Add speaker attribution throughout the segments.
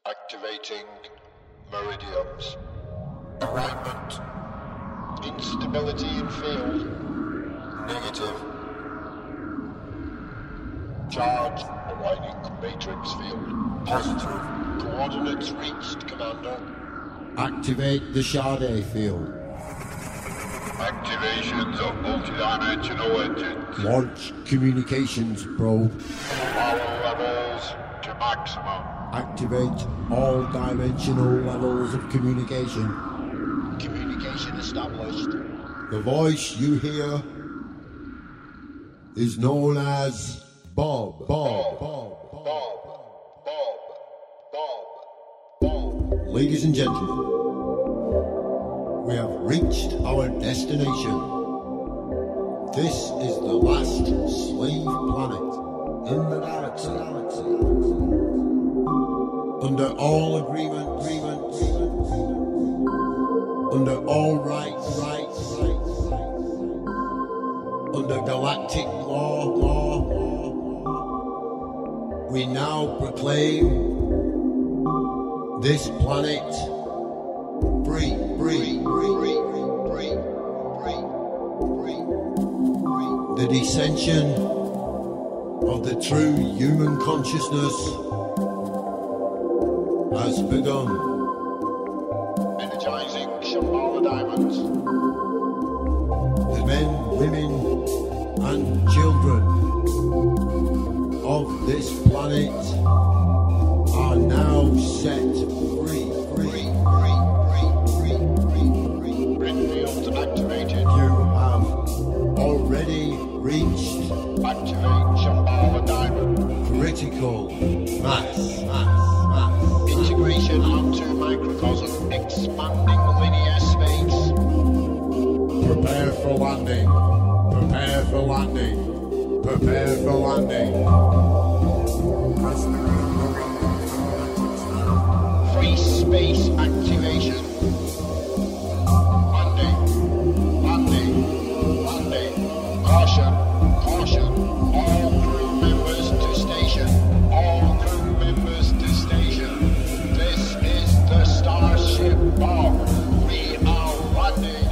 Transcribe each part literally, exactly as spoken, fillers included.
Speaker 1: Activating meridians. Alignment. Instability in field. Negative. Charge aligning matrix field. Positive. Coordinates reached, Commander.
Speaker 2: Activate the Sade field.
Speaker 1: Activations of multidimensional engines.
Speaker 2: Launch communications probe.
Speaker 1: Power levels to maximum.
Speaker 2: Activate all dimensional levels of communication.
Speaker 1: Communication established.
Speaker 2: The voice you hear is known as Bob. Bob. Bob.
Speaker 1: Bob. Bob. Bob. Bob.
Speaker 2: Ladies and gentlemen, we have reached our destination. This is the last slave planet in the galaxy. Under all agreement, agreement, agreement, under all rights, rights, rights, under galactic law, law, law, we now proclaim this planet free, free, free, free, free, free, free, free. The descension of the true human consciousness has begun.
Speaker 1: Energizing Shambhala diamonds.
Speaker 2: The men, women, and children of this planet are now set free, free, free, free, free, free, free.
Speaker 1: Grid fields activated.
Speaker 2: You have already reached
Speaker 1: Activate Shambhala diamond.
Speaker 2: critical mass, mass, mass.
Speaker 1: Integration onto microcosm. Expanding linear space.
Speaker 2: Prepare for landing. Prepare for landing. Prepare for landing.
Speaker 1: Free space activation. Landing. Landing. Landing. Caution. Caution. All crew members to station. All crew members to station. This is the Starship Bob. We are landing.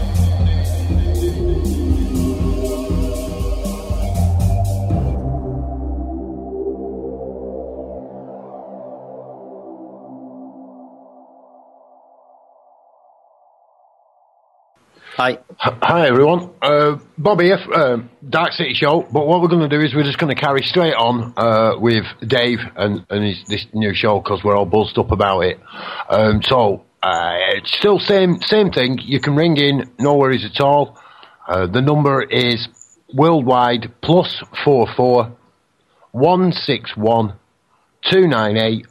Speaker 3: Hi.
Speaker 4: Hi everyone, uh, Bob here, uh, Dark City Show, but what we're going to do is we're just going to carry straight on uh, with Dave and, and his, this new show because we're all buzzed up about it. Um, so, uh, it's still same same thing, you can ring in, no worries at all. Uh, the number is worldwide plus four four one six one two nine eight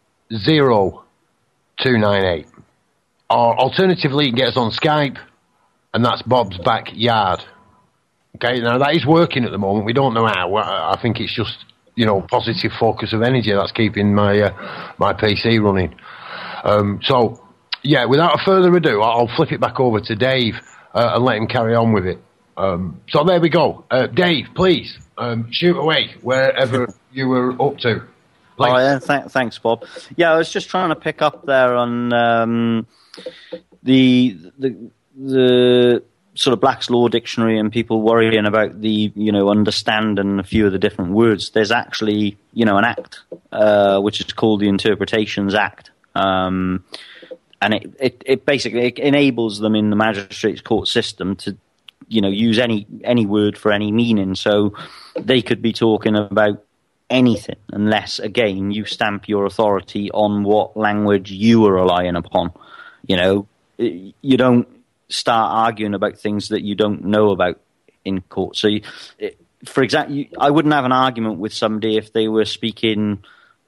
Speaker 4: zero two nine eight. Or alternatively, you can get us on Skype. And that's Bob's Backyard. Okay, now that is working at the moment. We don't know how. I think it's just, you know, positive focus of energy that's keeping my uh, my P C running. Um, so, yeah, without further ado, I'll flip it back over to Dave uh, and let him carry on with it. Um, so there we go. Uh, Dave, please, um, shoot away wherever you were up to.
Speaker 3: Like- oh, yeah, th- thanks, Bob. Yeah, I was just trying to pick up there on um, the the... the sort of Black's Law Dictionary and people worrying about the, you know, understand and a few of the different words. There's actually, you know, an act, uh, which is called the Interpretations Act. Um, and it, it, it basically it enables them in the magistrates court system to, you know, use any, any word for any meaning. So they could be talking about anything unless, again, you stamp your authority on what language you are relying upon. You know, you don't start arguing about things that you don't know about in court. So, you, for example, you, I wouldn't have an argument with somebody if they were speaking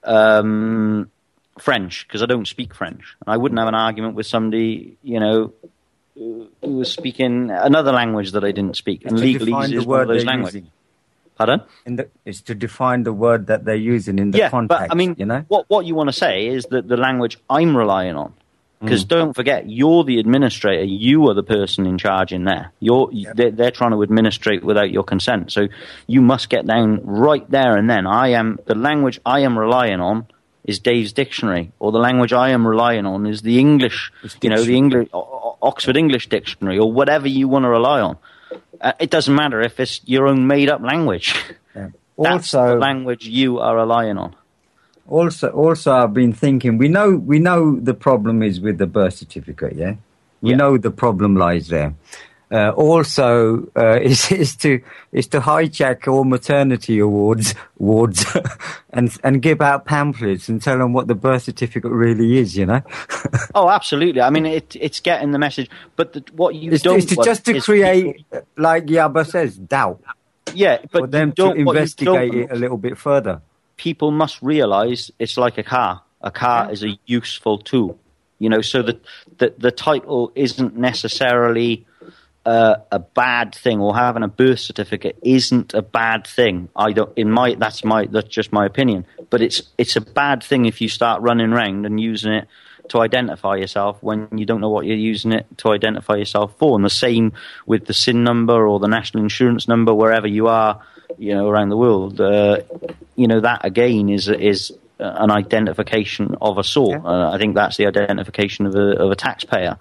Speaker 3: um, French, because I don't speak French. I wouldn't have an argument with somebody, you know, who was speaking another language that I didn't speak. And legalese is one of those languages. Pardon?
Speaker 5: In the, it's to define the word that they're using in the
Speaker 3: yeah,
Speaker 5: context.
Speaker 3: But, I mean,
Speaker 5: you know?
Speaker 3: what, what you want to say is that the language I'm relying on, because mm. don't forget, you're the administrator. You are the person in charge in there. You're yep. they're, they're trying to administrate without your consent. So you must get down right there and then. I am the language I am relying on is Dave's dictionary, or the language I am relying on is the English, you know, the English Oxford English Dictionary, or whatever you want to rely on. Uh, it doesn't matter if it's your own made-up language.
Speaker 5: Yeah.
Speaker 3: That's
Speaker 5: Also,
Speaker 3: the language you are relying on.
Speaker 5: Also, also, I've been thinking. We know, we know the problem is with the birth certificate. Yeah, we
Speaker 3: Yeah.
Speaker 5: know the problem lies there. Uh, also, uh, is is to is to hijack all maternity awards awards and and give out pamphlets and tell them what the birth certificate really is. You know.
Speaker 3: Oh, absolutely. I mean, it, it's getting the message. But the, what you
Speaker 5: It's,
Speaker 3: don't
Speaker 5: it's to,
Speaker 3: want
Speaker 5: just to
Speaker 3: is
Speaker 5: create,
Speaker 3: people-
Speaker 5: like Yaba says, doubt
Speaker 3: yeah, but
Speaker 5: for them
Speaker 3: you don't,
Speaker 5: to
Speaker 3: what you
Speaker 5: investigate
Speaker 3: don't-
Speaker 5: it a little bit further.
Speaker 3: People must realize it's like a car. A car is a useful tool, you know. So that the, the title isn't necessarily uh, a bad thing, or having a birth certificate isn't a bad thing. I don't. In my that's my that's just my opinion. But it's it's a bad thing if you start running around and using it to identify yourself when you don't know what you're using it to identify yourself for. And the same with the S I N number or the national insurance number, wherever you are, you know, around the world. Uh, you know, that again is is an identification of a sort.
Speaker 5: Yeah.
Speaker 3: Uh, I think that's the identification of a of a taxpayer.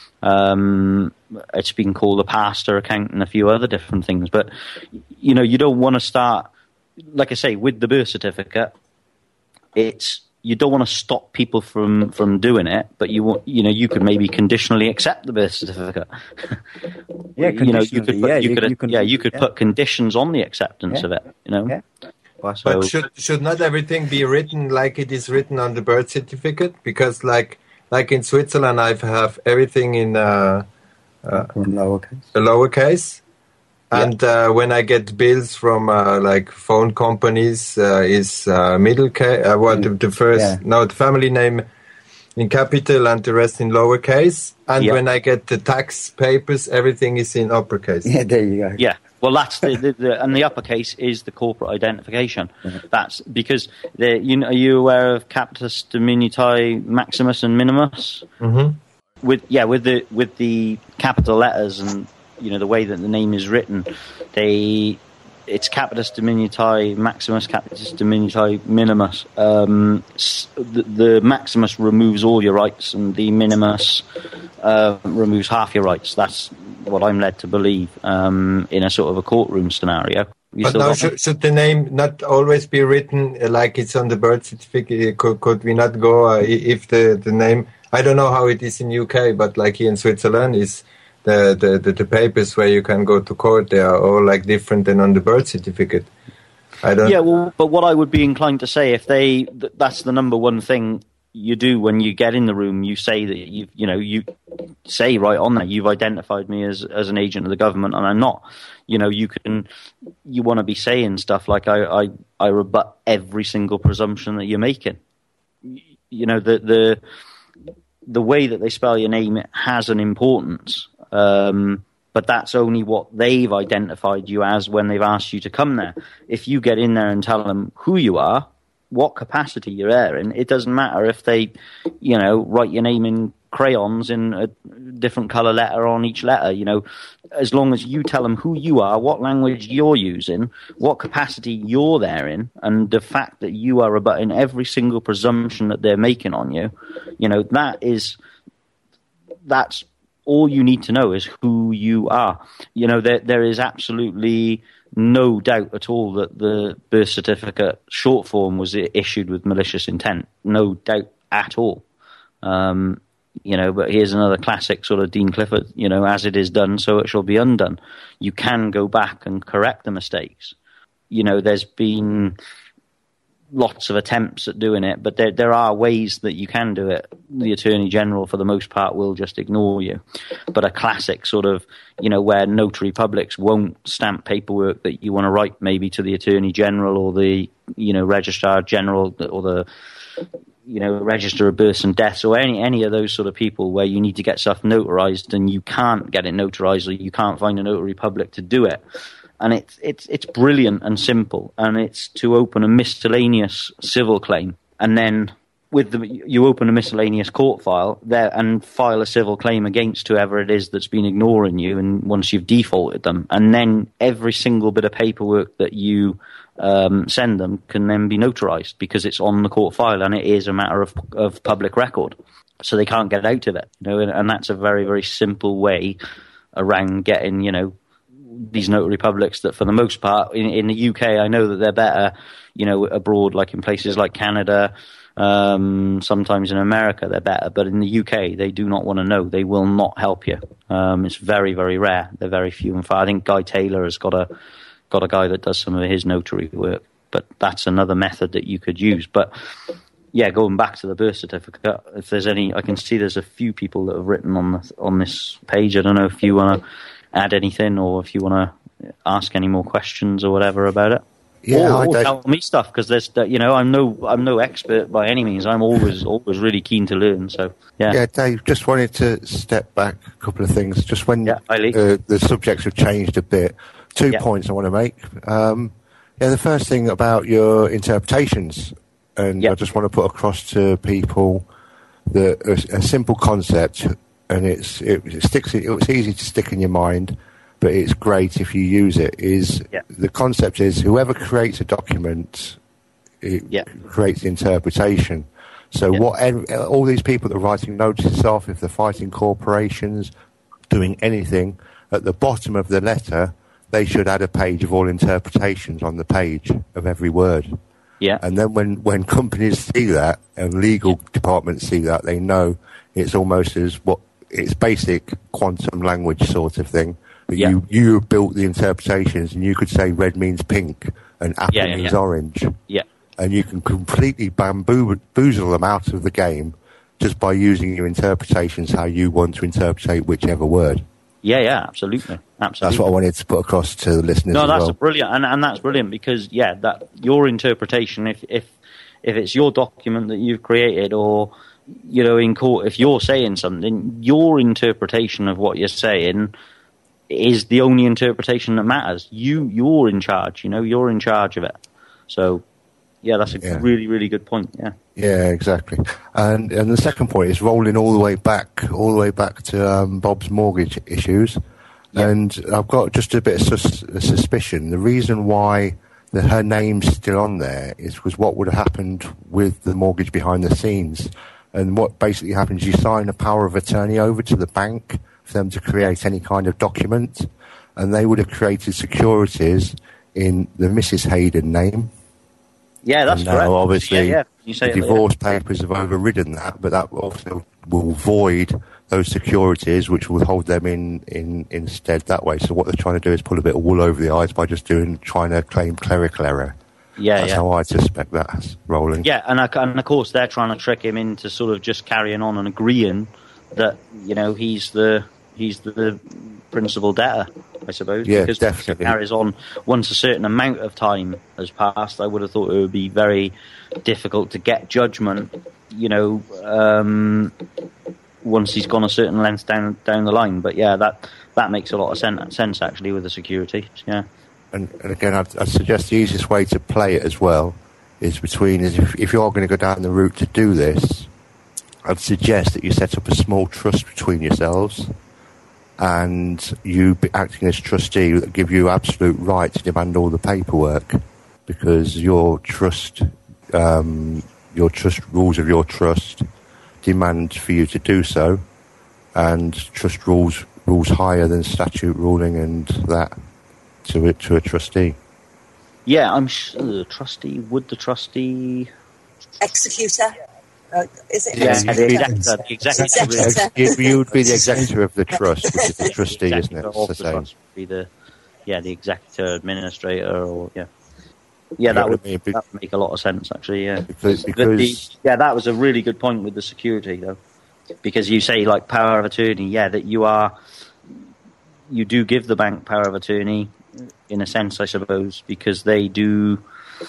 Speaker 3: Um, it's been called a pastor account and a few other different things. But you know, you don't want to start, like I say, with the birth certificate. It's you don't want to stop people from, from doing it, but you want, you know, you could maybe conditionally accept the birth certificate.
Speaker 5: Yeah,
Speaker 3: you know, you could
Speaker 5: conditionally,
Speaker 3: put,
Speaker 5: yeah,
Speaker 3: you
Speaker 5: you-
Speaker 3: could,
Speaker 5: you can-
Speaker 3: yeah, you could
Speaker 5: yeah.
Speaker 3: put conditions on the acceptance
Speaker 5: Yeah.
Speaker 3: of it. You know,
Speaker 5: Yeah.
Speaker 3: So-
Speaker 6: But should should not everything be written like it is written on the birth certificate? Because like like in Switzerland, I have everything in uh,
Speaker 5: In lowercase.
Speaker 6: a lowercase, and uh, when I get bills from uh, like phone companies, uh, is uh, middle case. Uh, what the, the first
Speaker 5: Yeah.
Speaker 6: no the family name in capital and the rest in lowercase. And
Speaker 3: Yeah.
Speaker 6: when I get the tax papers, everything is in uppercase.
Speaker 5: Yeah, there you go.
Speaker 3: Yeah, well, that's the, the, the and the uppercase is the corporate identification. That's because the, you know, are you aware of Capitis Diminutiae Maximus and Minimus?
Speaker 6: Mm-hmm.
Speaker 3: With yeah, with the with the capital letters and you know the way that the name is written, they it's Capitis Diminutiae Maximus, Capitis Diminutiae Minimus. Um, s- the, the Maximus removes all your rights, and the Minimus uh, removes half your rights. That's what I'm led to believe um, in a sort of a courtroom scenario. You
Speaker 6: But
Speaker 3: still
Speaker 6: now,
Speaker 3: got me?
Speaker 6: should, should the name not always be written uh, like it's on the birth certificate? Could, could we not go uh, i- if the, the name? I don't know how it is in U K, but like here in Switzerland, is the, the, the, the papers where you can go to court, they are all like different than on the birth certificate. I don't.
Speaker 3: Yeah, well, but what I would be inclined to say, if they, th- that's the number one thing you do when you get in the room, you say that you, you know, you say right on there, you've identified me as as an agent of the government, and I'm not. You know, you can, you want to be saying stuff like I, I, I rebut every single presumption that you're making. You know, the the the way that they spell your name has an importance. Um, but that's only what they've identified you as when they've asked you to come there. If you get in there and tell them who you are, what capacity you're there in, it doesn't matter if they, you know, write your name in crayons in a different colour letter on each letter. You know, as long as you tell them who you are, what language you're using, what capacity you're there in, and the fact that you are rebutting every single presumption that they're making on you, you know, that is, that's all you need to know is who you are. You know, there there is absolutely no doubt at all that the birth certificate short form was issued with malicious intent. No doubt at all. Um, you know, but here's another classic sort of Dean Clifford, you know, as it is done, so it shall be undone. You can go back and correct the mistakes. You know, there's been lots of attempts at doing it, but there there are ways that you can do it. The Attorney General, for the most part, will just ignore you. But a classic sort of, you know, where notary publics won't stamp paperwork that you want to write maybe to the Attorney General or the, you know, Registrar General or the, you know, Register of Births and Deaths or any any of those sort of people where you need to get stuff notarized and you can't get it notarized or you can't find a notary public to do it. And it's it's it's brilliant and simple, and it's to open a miscellaneous civil claim, and then with the you open a miscellaneous court file there and file a civil claim against whoever it is that's been ignoring you, and once you've defaulted them, and then every single bit of paperwork that you um, send them can then be notarized because it's on the court file and it is a matter of, of public record. So they can't get out of it, you know, and, and that's a very, very simple way around getting, you know, these notary publics that for the most part in, in the U K, I know that they're better, you know, abroad, like in places like Canada, um, sometimes in America, they're better. But in the U K, they do not want to know. They will not help you. Um, it's very, very rare. They're very few and far. I think Guy Taylor has got a, got a guy that does some of his notary work, but that's another method that you could use. But yeah, going back to the birth certificate, if there's any, I can see there's a few people that have written on the, on this page. I don't know if you want to add anything or if you want to ask any more questions or whatever about it.
Speaker 7: Yeah,
Speaker 3: or,
Speaker 7: I
Speaker 3: or
Speaker 7: don't...
Speaker 3: tell me stuff because there's, you know, I'm no, I'm no expert by any means. I'm always, always really keen to learn. So yeah,
Speaker 7: yeah, Dave. Just wanted to step back a couple of things. Just when
Speaker 3: yeah,
Speaker 7: uh, the subjects have changed a bit, two
Speaker 3: yeah.
Speaker 7: points I want to make. Um, yeah, the first thing about your interpretations. And
Speaker 3: yep.
Speaker 7: I just want to put across to people that a, a simple concept, and it's it, it sticks. It's easy to stick in your mind, but it's great if you use it. Is
Speaker 3: yep.
Speaker 7: the concept is whoever creates a document, it
Speaker 3: yep.
Speaker 7: creates the interpretation. So
Speaker 3: yep.
Speaker 7: what all these people that are writing notices off, if they're fighting corporations, doing anything, at the bottom of the letter, they should add a page of all interpretations on the page of every word.
Speaker 3: Yeah.
Speaker 7: And then when, when companies see that and legal departments see that, they know it's almost as what it's basic quantum language sort of thing. But
Speaker 3: yeah.
Speaker 7: you, you built the interpretations and you could say red means pink and apple
Speaker 3: yeah, yeah,
Speaker 7: means
Speaker 3: yeah.
Speaker 7: orange.
Speaker 3: Yeah.
Speaker 7: And you can completely bamboozle them out of the game just by using your interpretations how you want to interpret whichever word.
Speaker 3: Yeah, yeah, absolutely, absolutely.
Speaker 7: That's what I wanted to put across to the listeners.
Speaker 3: No,
Speaker 7: as
Speaker 3: that's
Speaker 7: well.
Speaker 3: brilliant, and and that's brilliant because yeah, that your interpretation, if if if it's your document that you've created, or you know, in court, if you're saying something, your interpretation of what you're saying is the only interpretation that matters. You you're in charge. You know, you're in charge of it. So yeah, that's a yeah. really really good point. Yeah.
Speaker 7: Yeah, exactly. And and the second point is rolling all the way back, all the way back to um, Bob's mortgage issues. Yeah. And I've got just a bit of sus- a suspicion. The reason why the, her name's still on there is because what would have happened with the mortgage behind the scenes. And what basically happens, you sign a power of attorney over to the bank for them to create any kind of document. And they would have created securities in the Missus Hayden name.
Speaker 3: Yeah, that's
Speaker 7: and
Speaker 3: correct.
Speaker 7: Now, obviously,
Speaker 3: yeah, yeah. You say
Speaker 7: the
Speaker 3: it,
Speaker 7: divorce
Speaker 3: yeah.
Speaker 7: papers have overridden that, but that also will void those securities, which will hold them in, in instead that way. So what they're trying to do is pull a bit of wool over the eyes by just doing trying to claim clerical error.
Speaker 3: Yeah,
Speaker 7: That's
Speaker 3: yeah.
Speaker 7: how I suspect that's rolling.
Speaker 3: Yeah, and, and of course they're trying to trick him into sort of just carrying on and agreeing that, you know, he's the he's the principal debtor, I suppose.
Speaker 7: Yeah,
Speaker 3: because
Speaker 7: definitely.
Speaker 3: It carries on once a certain amount of time has passed. I would have thought it would be very difficult to get judgment, you know, um, once he's gone a certain length down down the line. But yeah, that that makes a lot of sen- sense actually with the security. Yeah.
Speaker 7: And, and again, I'd, I'd suggest the easiest way to play it as well is between is if, if you're going to go down the route to do this, I'd suggest that you set up a small trust between yourselves, and you be acting as trustee that give you absolute right to demand all the paperwork, because your trust, um, your trust rules of your trust demand for you to do so, and trust rules rules higher than statute ruling and that to a, to a trustee.
Speaker 3: Yeah, I'm sure the trustee would the trustee
Speaker 8: executor. Uh, is it
Speaker 3: yeah,
Speaker 8: executor?
Speaker 3: the executor. The executor.
Speaker 8: Executor.
Speaker 7: You, you would be the executor of the trust, which is the trustee,
Speaker 3: the
Speaker 7: isn't it? It's the same.
Speaker 3: Trust would be the, yeah, the executor, administrator, or yeah, yeah, that would,
Speaker 7: I mean?
Speaker 3: that would make a lot of sense actually. Yeah,
Speaker 7: Because,
Speaker 3: the,
Speaker 7: because
Speaker 3: yeah, that was a really good point with the security though, because you say like power of attorney, yeah, that you are, you do give the bank power of attorney in a sense, I suppose, because they do.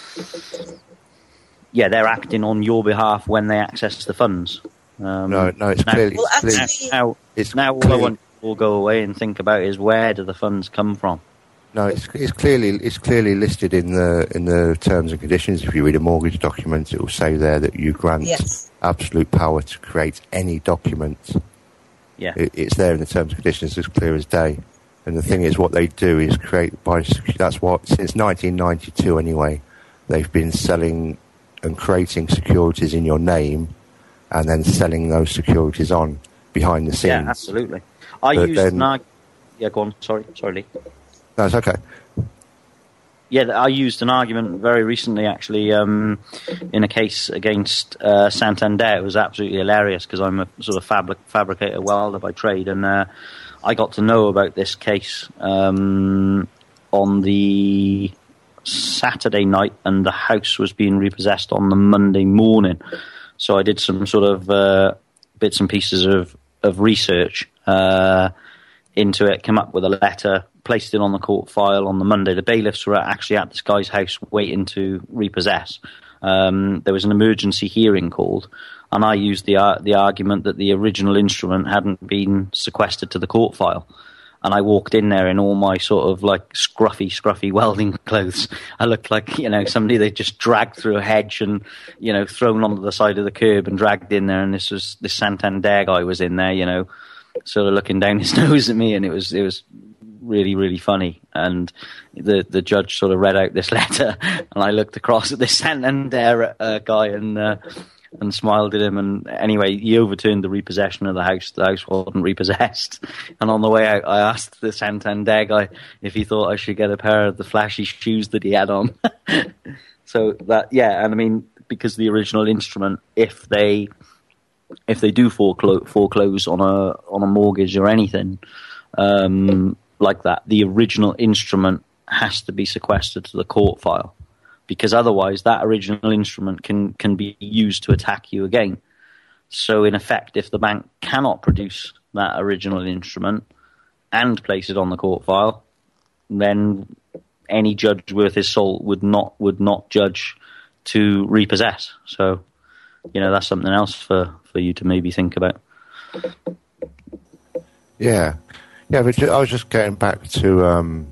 Speaker 3: Yeah, they're acting on your behalf when they access the funds. Um,
Speaker 7: no, no, it's
Speaker 3: now,
Speaker 7: clearly.
Speaker 8: Well,
Speaker 7: it's clearly
Speaker 8: actually-
Speaker 3: now,
Speaker 7: it's
Speaker 3: now all I
Speaker 7: clearly-
Speaker 3: want to go away and think about is where do the funds come from?
Speaker 7: No, it's, it's clearly it's clearly listed in the in the terms and conditions. If you read a mortgage document, it will say there that you grant
Speaker 8: Yes.
Speaker 7: absolute power to create any document.
Speaker 3: Yeah,
Speaker 7: It, it's there in the terms and conditions, as clear as day. And the thing is, what they do is create by that's what since nineteen ninety-two anyway, they've been selling and creating securities in your name, and then selling those securities on behind the scenes.
Speaker 3: Yeah, absolutely. I
Speaker 7: But
Speaker 3: used
Speaker 7: then-
Speaker 3: an arg- yeah, go on. Sorry, sorry, Lee.
Speaker 7: No, it's okay.
Speaker 3: Yeah, I used an argument very recently, actually, um, in a case against uh, Santander. It was absolutely hilarious because I'm a sort of fabric, fabricator welder by trade, and uh, I got to know about this case um, on the Saturday night, and the house was being repossessed on the Monday morning. So I did some sort of uh, bits and pieces of, of research uh, into it, came up with a letter, placed it on the court file on the Monday. The bailiffs were actually at this guy's house waiting to repossess. Um, there was an emergency hearing called, and I used the uh, the argument that the original instrument hadn't been sequestered to the court file. And I walked in there in all my sort of like scruffy, scruffy welding clothes. I looked like, you know, somebody they just dragged through a hedge and, you know, thrown onto the side of the curb and dragged in there. And this was this Santander guy was in there, you know, sort of looking down his nose at me, and it was it was really, really funny. And the the judge sort of read out this letter, and I looked across at this Santander uh, guy and uh, and smiled at him. And anyway, he overturned the repossession of the house. The house wasn't repossessed. And on the way out, I asked the Santander guy if he thought I should get a pair of the flashy shoes that he had on. So that, yeah, and I mean, because the original instrument, if they if they do foreclose, foreclose on a on a mortgage or anything um, like that, the original instrument has to be sequestered to the court file, because otherwise that original instrument can can be used to attack you again. So in effect, if the bank cannot produce that original instrument and place it on the court file, then any judge worth his salt would not would not judge to repossess. So, you know, that's something else for, for you to maybe think about.
Speaker 7: Yeah, yeah. But ju- I was just getting back to um,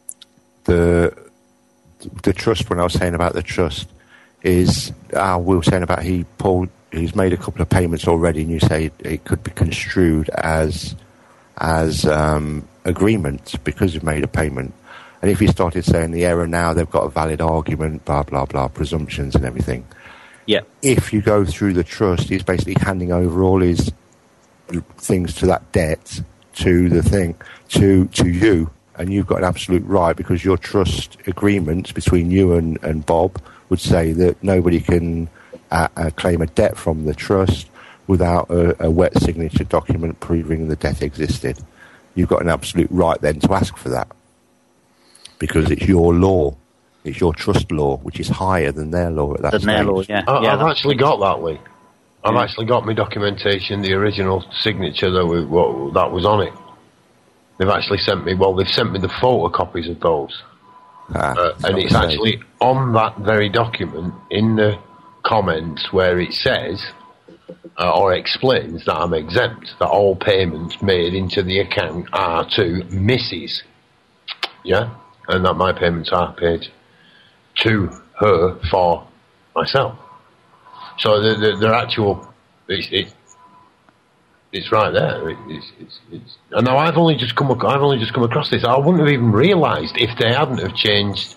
Speaker 7: the the trust. When I was saying about the trust, is uh, we were saying about he Paul. He's made a couple of payments already, and you say it could be construed as as um, agreement because you've made a payment. And if he started saying the error now, they've got a valid argument, blah blah blah, presumptions and everything.
Speaker 3: Yeah.
Speaker 7: If you go through the trust, he's basically handing over all his things to that debt to the thing to to you, and you've got an absolute right, because your trust agreement between you and, and Bob would say that nobody can uh, uh, claim a debt from the trust without a, a wet signature document proving the debt existed. You've got an absolute right then to ask for that, because it's your law. It's your trust law, which is higher than their law at that
Speaker 3: Than
Speaker 7: stage.
Speaker 3: their law, yeah.
Speaker 4: I,
Speaker 3: yeah,
Speaker 4: I've
Speaker 3: that-
Speaker 4: actually got that, Lee. I've
Speaker 3: Yeah.
Speaker 4: actually got my documentation, the original signature that we, what, that was on it. They've actually sent me, well, they've sent me the photocopies of those.
Speaker 7: Ah,
Speaker 4: Uh,
Speaker 7: it's
Speaker 4: and
Speaker 7: not
Speaker 4: it's
Speaker 7: the same.
Speaker 4: actually on that very document, in the comments, where it says, uh, or explains that I'm exempt, that all payments made into the account are to Missus Yeah? And that my payments are paid to her for myself. So the, the, the actual, it's, it, it's right there. It, it's, it's, it's, and now I've only just come, ac- I've only just come across this. I wouldn't have even realised if they hadn't have changed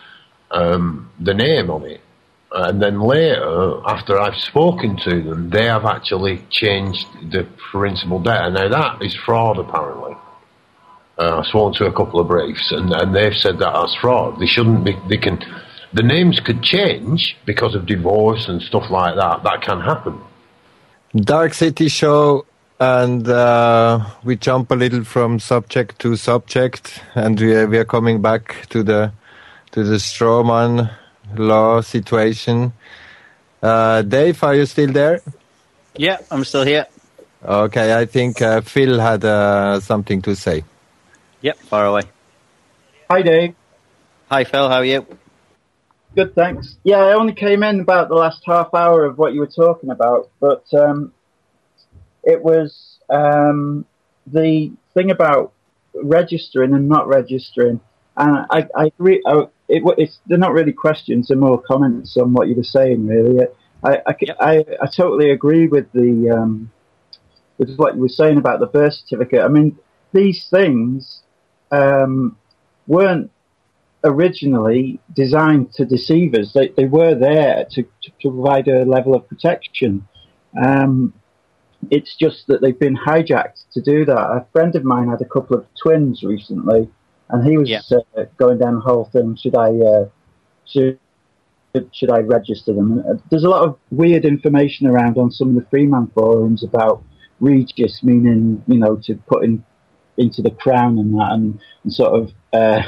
Speaker 4: um, the name on it. And then later, after I've spoken to them, they have actually changed the principal debtor. Now that is fraud, apparently. Uh, I've spoken to a couple of briefs, and, and they've said that that's fraud. They shouldn't be. They can. The names could change because of divorce and stuff like that. That can happen.
Speaker 6: Dark City Show, and uh, we jump a little from subject to subject, and we are, we are coming back to the to the strawman law situation. Uh, Dave, are you still there?
Speaker 3: Yeah, I'm still here.
Speaker 6: Okay, I think uh, Phil had uh, something to say.
Speaker 3: Yep, far away.
Speaker 9: Hi, Dave.
Speaker 3: Hi, Phil. How are you?
Speaker 9: Good, thanks. Yeah, I only came in about the last half hour of what you were talking about, but um, it was um, the thing about registering and not registering. And I, I agree. I, it, it's they're not really questions; they're more comments on what you were saying. Really, I, I,
Speaker 3: Yep.
Speaker 9: I, I totally agree with the um, with what you were saying about the birth certificate. I mean, these things um, weren't originally designed to deceive us. They, they were there to, to provide a level of protection. Um, it's just that they've been hijacked to do that. A friend of mine had a couple of twins recently, and he was
Speaker 3: Yeah.
Speaker 9: uh, going down the whole thing. Should I uh, should should I register them? Uh, There's a lot of weird information around on some of the Freeman forums about Regis, meaning, you know, to put in into the crown and that, and, and sort of uh,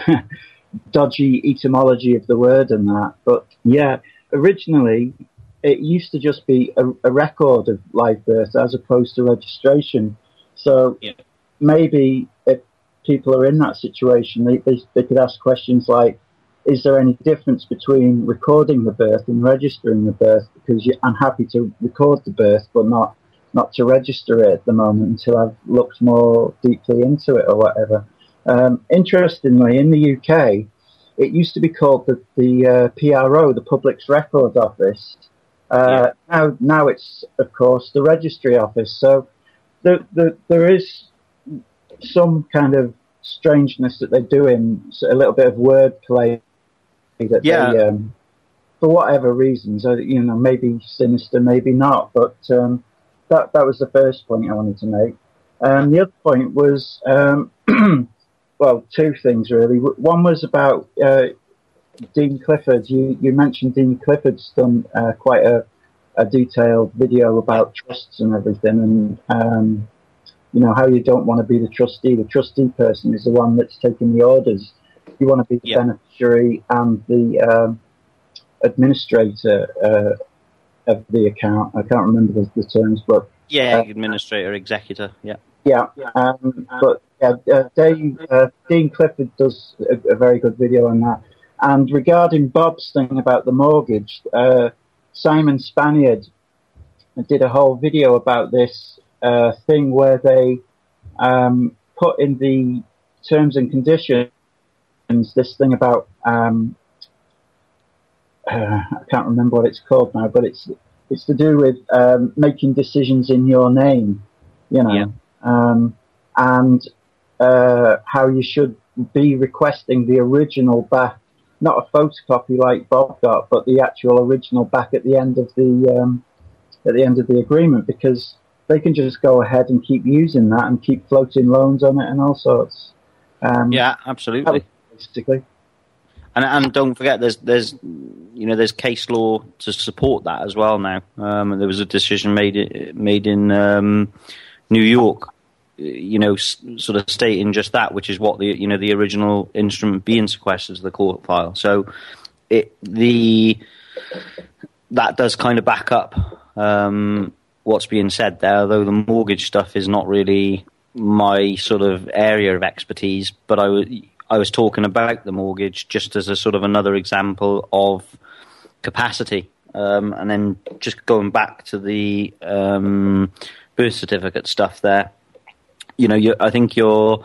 Speaker 9: dodgy etymology of the word and that. But yeah, originally it used to just be a, a record of live birth as opposed to registration. So
Speaker 3: Yeah.
Speaker 9: maybe if people are in that situation, they, they, they could ask questions like, is there any difference between recording the birth and registering the birth? Because you, I'm happy to record the birth, but not not to register it at the moment until I've looked more deeply into it or whatever. Um, interestingly, in the U K, it used to be called the, the uh, P R O, the Public Records Office. Uh, now, now it's, of course, the Registry Office. So there, there, there is some kind of strangeness that they're doing, so a little bit of wordplay that
Speaker 3: Yeah.
Speaker 9: they, um, for whatever reasons, uh, you know, maybe sinister, maybe not, but um, that that was the first point I wanted to make. Um, the other point was, um, well, two things really. One was about uh, Dean Clifford. You you mentioned Dean Clifford's done uh, quite a, a detailed video about trusts and everything, and um, you know how you don't want to be the trustee. The trustee person is the one that's taking the orders. You want to be the
Speaker 3: Yeah.
Speaker 9: beneficiary and the um, administrator uh, of the account. I can't remember the, the terms, but
Speaker 3: Yeah,
Speaker 9: Uh,
Speaker 3: administrator, executor, yeah.
Speaker 9: yeah. Um, but yeah, uh, Dave, uh, Dean Clifford does a, a very good video on that. And regarding Bob's thing about the mortgage, uh, Simon Spaniard did a whole video about this uh, thing where they um, put in the terms and conditions this thing about um, uh, I can't remember what it's called now, but it's it's to do with um, making decisions in your name, you know,
Speaker 3: Yeah.
Speaker 9: um, and uh, how you should be requesting the original back, not a photocopy like Bob got, but the actual original back at the end of the um, at the end of the agreement, because they can just go ahead and keep using that and keep floating loans on it and all sorts. Um,
Speaker 3: Yeah,
Speaker 9: that
Speaker 3: absolutely.
Speaker 9: was basically.
Speaker 3: And and don't forget, there's there's you know there's case law to support that as well now. Um, and there was a decision made made in um, New York, you know, s- sort of stating just that, which is what the you know the original instrument being sequestered to the court file. So it the that does kind of back up um, what's being said there. Although the mortgage stuff is not really my sort of area of expertise, but I would. I was talking about the mortgage just as a sort of another example of capacity. Um, and then just going back to the um, birth certificate stuff there, you know, you, I think you're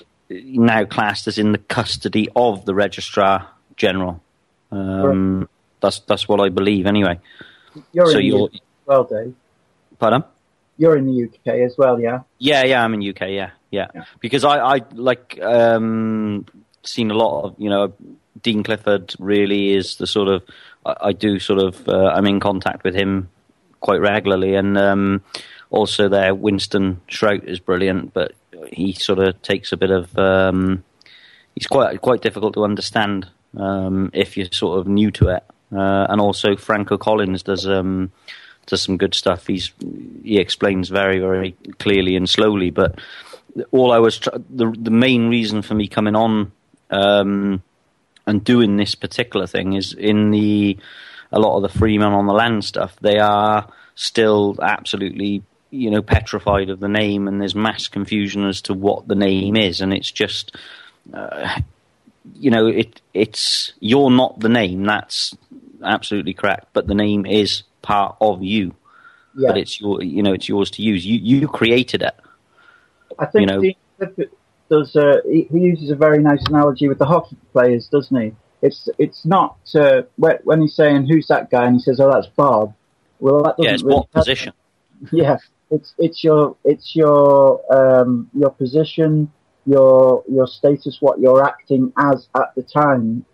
Speaker 3: now classed as in the custody of the Registrar General. Um, that's that's what I believe anyway.
Speaker 9: You're
Speaker 3: So
Speaker 9: in the
Speaker 3: you're-
Speaker 9: U K as well, Dave.
Speaker 3: Pardon?
Speaker 9: You're in the U K as well, yeah?
Speaker 3: Yeah, yeah, I'm in U K. Yeah, yeah,
Speaker 9: Yeah.
Speaker 3: because I, I like um, seen a lot of you know Dean Clifford really is the sort of I, I do sort of uh, I'm in contact with him quite regularly, and um, also there Winston Shrout is brilliant, but he sort of takes a bit of um, he's quite quite difficult to understand um, if you're sort of new to it, uh, and also Franco Collins does. Um, does some good stuff. He's he explains very very clearly and slowly. But all I was tr- the the main reason for me coming on um, and doing this particular thing is in the a lot of the Freeman on the land stuff. They are still absolutely you know petrified of the name, and there's mass confusion as to what the name is, and it's just. Uh, you know, it it's you're not the name. That's absolutely correct. But the name is part of you.
Speaker 9: Yeah.
Speaker 3: But it's your, you know, it's yours to use. You you created it.
Speaker 9: I think
Speaker 3: you know-
Speaker 9: Dean Clifford does. Uh, he, he uses a very nice analogy with the hockey players, doesn't he? It's it's not uh, when when he's saying who's that guy, and he says, "Oh, that's Bob." Well, that doesn't
Speaker 3: Yeah, it's
Speaker 9: really
Speaker 3: what
Speaker 9: help.
Speaker 3: position.
Speaker 9: Yeah, it's it's your it's your um, your position, your your status, what you're acting as at the time.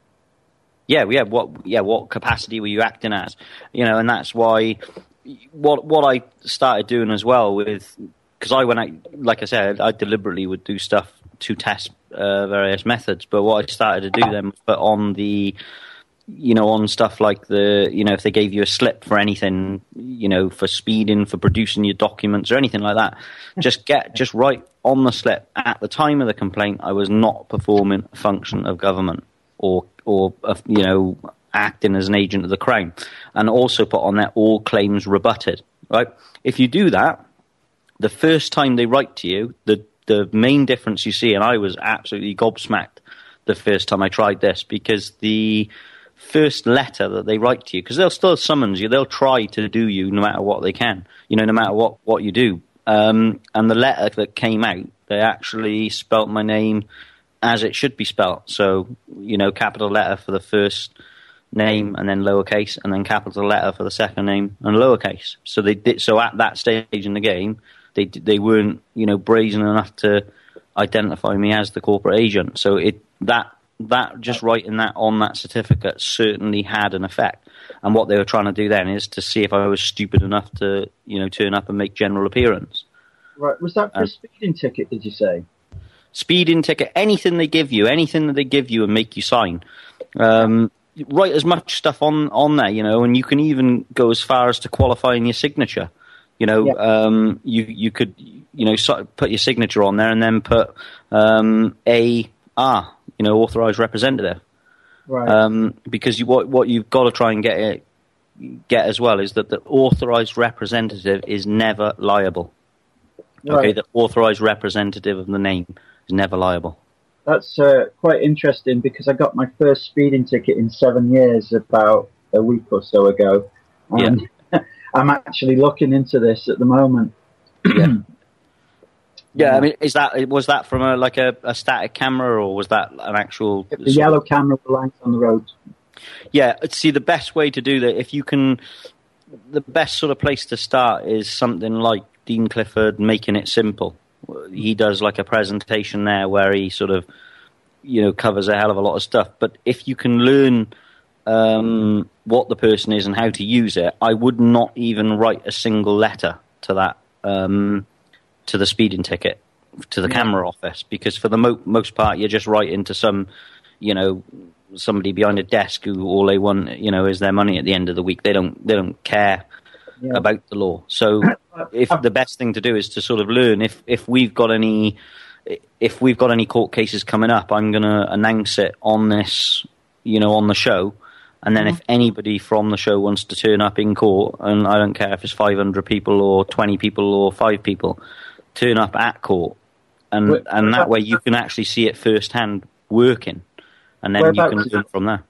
Speaker 3: Yeah, yeah. What, yeah, what capacity were you acting as? You know, and that's why what what I started doing as well with, because I went out, like I said, I deliberately would do stuff to test uh, various methods. But what I started to do then was put on the, you know, on stuff like the, you know, if they gave you a slip for anything, you know, for speeding, for producing your documents or anything like that, just get, just write on the slip, at the time of the complaint, I was not performing a function of government or, or, uh, you know, acting as an agent of the Crown. And also put on there, all claims rebutted, right? If you do that, the first time they write to you, the, the main difference you see, and I was absolutely gobsmacked the first time I tried this, because the first letter that they write to you, because they'll still summons you, they'll try to do you no matter what they can, you know, no matter what, what you do. Um, and the letter that came out, they actually spelt my name as it should be spelt. So, you know, capital letter for the first name and then lowercase, and then capital letter for the second name and lowercase. So they did. So at that stage in the game, they they weren't, you know, brazen enough to identify me as the corporate agent. So it that that just writing that on that certificate certainly had an effect. And what they were trying to do then is to see if I was stupid enough to, you know, turn up and make general appearance.
Speaker 9: Right. Was that for um, a speeding ticket, did you say?
Speaker 3: Speeding ticket, anything they give you, anything that they give you and make you sign. Um, write as much stuff on, on there, you know, and you can even go as far as to qualifying your signature. You know, yeah. um, you you could, you know, sort of put your signature on there and then put um, A R, you know, authorised representative.
Speaker 9: Right.
Speaker 3: Um, because you, what what you've got to try and get it, get as well is that the authorised representative is never liable. Right. Okay, the authorised representative of the name is never liable.
Speaker 9: That's uh, quite interesting, because I got my first speeding ticket in seven years about a week or so ago. And yeah. I'm actually looking into this at the moment.
Speaker 3: Yeah. Yeah, I mean, is that was that from a like a, a static camera, or was that an actual?
Speaker 9: The yellow camera with lights on the road.
Speaker 3: Yeah, see, the best way to do that, if you can, the best sort of place to start is something like Dean Clifford, Making It Simple. He does like a presentation there where he sort of, you know, covers a hell of a lot of stuff. But if you can learn um, what the person is and how to use it, I would not even write a single letter to that. Um, to the speeding ticket, to the yeah. camera office, because for the mo- most part you're just writing to some, you know, somebody behind a desk who all they want, you know, is their money at the end of the week. They don't they don't care yeah. about the law. So if the best thing to do is to sort of learn, if if we've got any if we've got any court cases coming up, I'm going to announce it on this, you know, on the show. And then mm-hmm. if anybody from the show wants to turn up in court, and I don't care if it's five hundred people or twenty people or five people, turn up at court, and Where, and that way you can actually see it firsthand working, and then you can learn from there.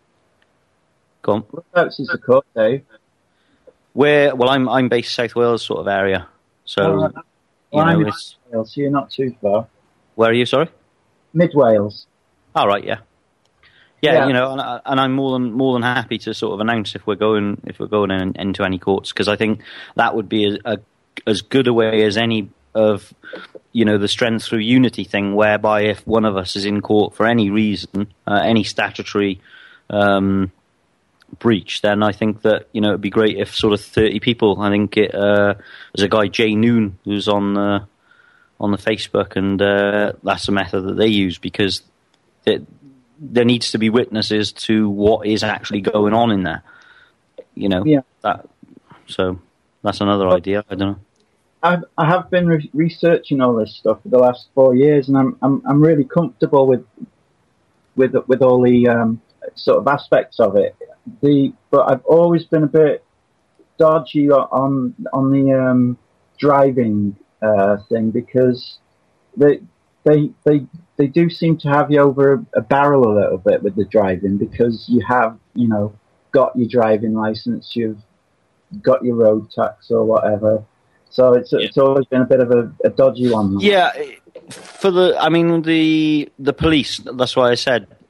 Speaker 3: Go on.
Speaker 9: Whereabouts is the court, Dave?
Speaker 3: Where? Well, I'm I'm based South Wales sort of area, so
Speaker 9: oh, well,
Speaker 3: you know,
Speaker 9: I'm in
Speaker 3: it's,
Speaker 9: Wales, so you're not too far.
Speaker 3: Where are you? Sorry.
Speaker 9: Mid Wales.
Speaker 3: All right. Yeah. Yeah, yeah, you know, and, and I'm more than more than happy to sort of announce if we're going if we're going in, into any courts, because I think that would be a, a, as good a way as any of, you know, the strength through unity thing, whereby if one of us is in court for any reason, uh, any statutory um, breach, then I think that, you know, it'd be great if sort of thirty people. I think it, uh, there's a guy Jay Noon who's on the on the Facebook, and uh, that's a method that they use, because it. There needs to be witnesses to what is actually going on in there, you know.
Speaker 9: Yeah.
Speaker 3: That, so that's another well, idea. I don't know.
Speaker 9: I've, I have been re- researching all this stuff for the last four years, and I'm I'm I'm really comfortable with with with all the um, sort of aspects of it. The but I've always been a bit dodgy on on the um, driving uh, thing, because they they they. They do seem to have you over a, a barrel a little bit with the driving, because you have, you know, got your driving license, you've got your road tax or whatever. So it's yeah. it's always been a bit of a, a dodgy one.
Speaker 3: Yeah, for the, I mean, the the police. That's why I said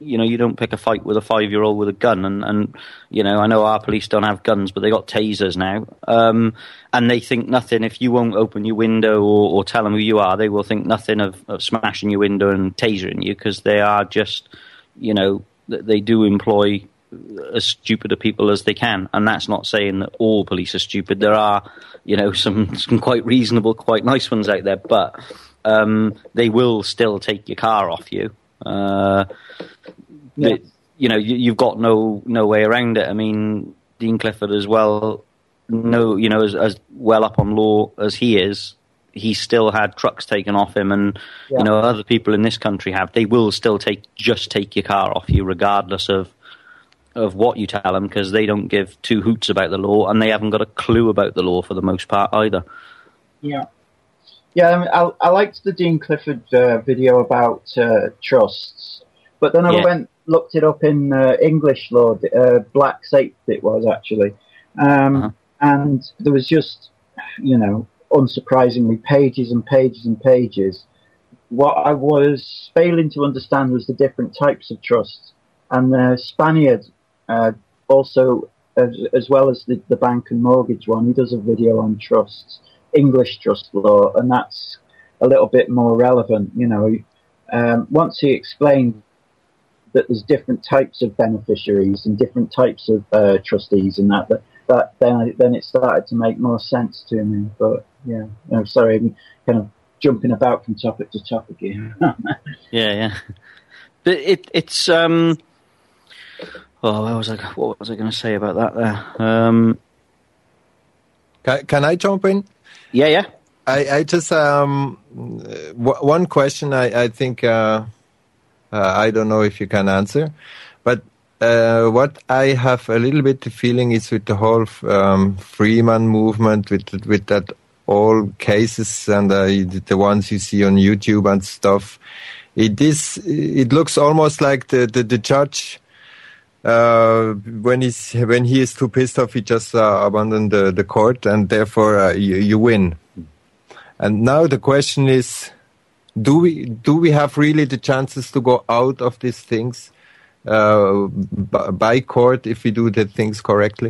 Speaker 3: you know, you don't pick a fight with a five-year-old with a gun. And, and you know, I know our police don't have guns, but they got tasers now. Um, and they think nothing. If you won't open your window or, or tell them who you are, they will think nothing of, of smashing your window and tasering you, because they are just, you know, they do employ as stupid a people as they can. And that's not saying that all police are stupid. There are, you know, some, some quite reasonable, quite nice ones out there, but um, they will still take your car off you. Uh,
Speaker 9: Yeah.
Speaker 3: it, you know, you, you've got no no way around it. I mean, Dean Clifford as well, no, you know, as, as well up on law as he is, he still had trucks taken off him, and
Speaker 9: Yeah.
Speaker 3: you know, other people in this country have. They will still take just take your car off you, regardless of of what you tell them, because they don't give two hoots about the law, and they haven't got a clue about the law for the most part either.
Speaker 9: Yeah. Yeah, I, mean, I, I liked the Dean Clifford uh, video about uh, trusts, but then I
Speaker 3: Yeah.
Speaker 9: went looked it up in uh, English law, uh, Black's Eighth it was actually, um,
Speaker 3: Uh-huh.
Speaker 9: and there was just, you know, unsurprisingly, pages and pages and pages. What I was failing to understand was the different types of trusts, and the Spaniard uh, also, as, as well as the, the bank and mortgage one, he does a video on trusts. English trust law, and that's a little bit more relevant. You know, um, once he explained that there's different types of beneficiaries and different types of uh, trustees, and that, that, that then I, then it started to make more sense to me. But yeah, no, sorry, I'm kind of jumping about from topic to topic here.
Speaker 3: Yeah, yeah. But it it's um. Oh, what was I? What was I going to say about that there? Um.
Speaker 6: Can, can I jump in?
Speaker 3: Yeah, yeah.
Speaker 6: I, I just um w- one question I I think uh, uh, I don't know if you can answer, but uh, what I have a little bit the feeling is with the whole um, Freeman movement, with with that all cases and uh, the ones you see on YouTube and stuff. It is it looks almost like the the, the judge. Uh, when he's when he is too pissed off, he just uh, abandons the, the court, and therefore uh, you, you win. And now the question is, do we do we have really the chances to go out of these things uh, b- by court if we do the things correctly?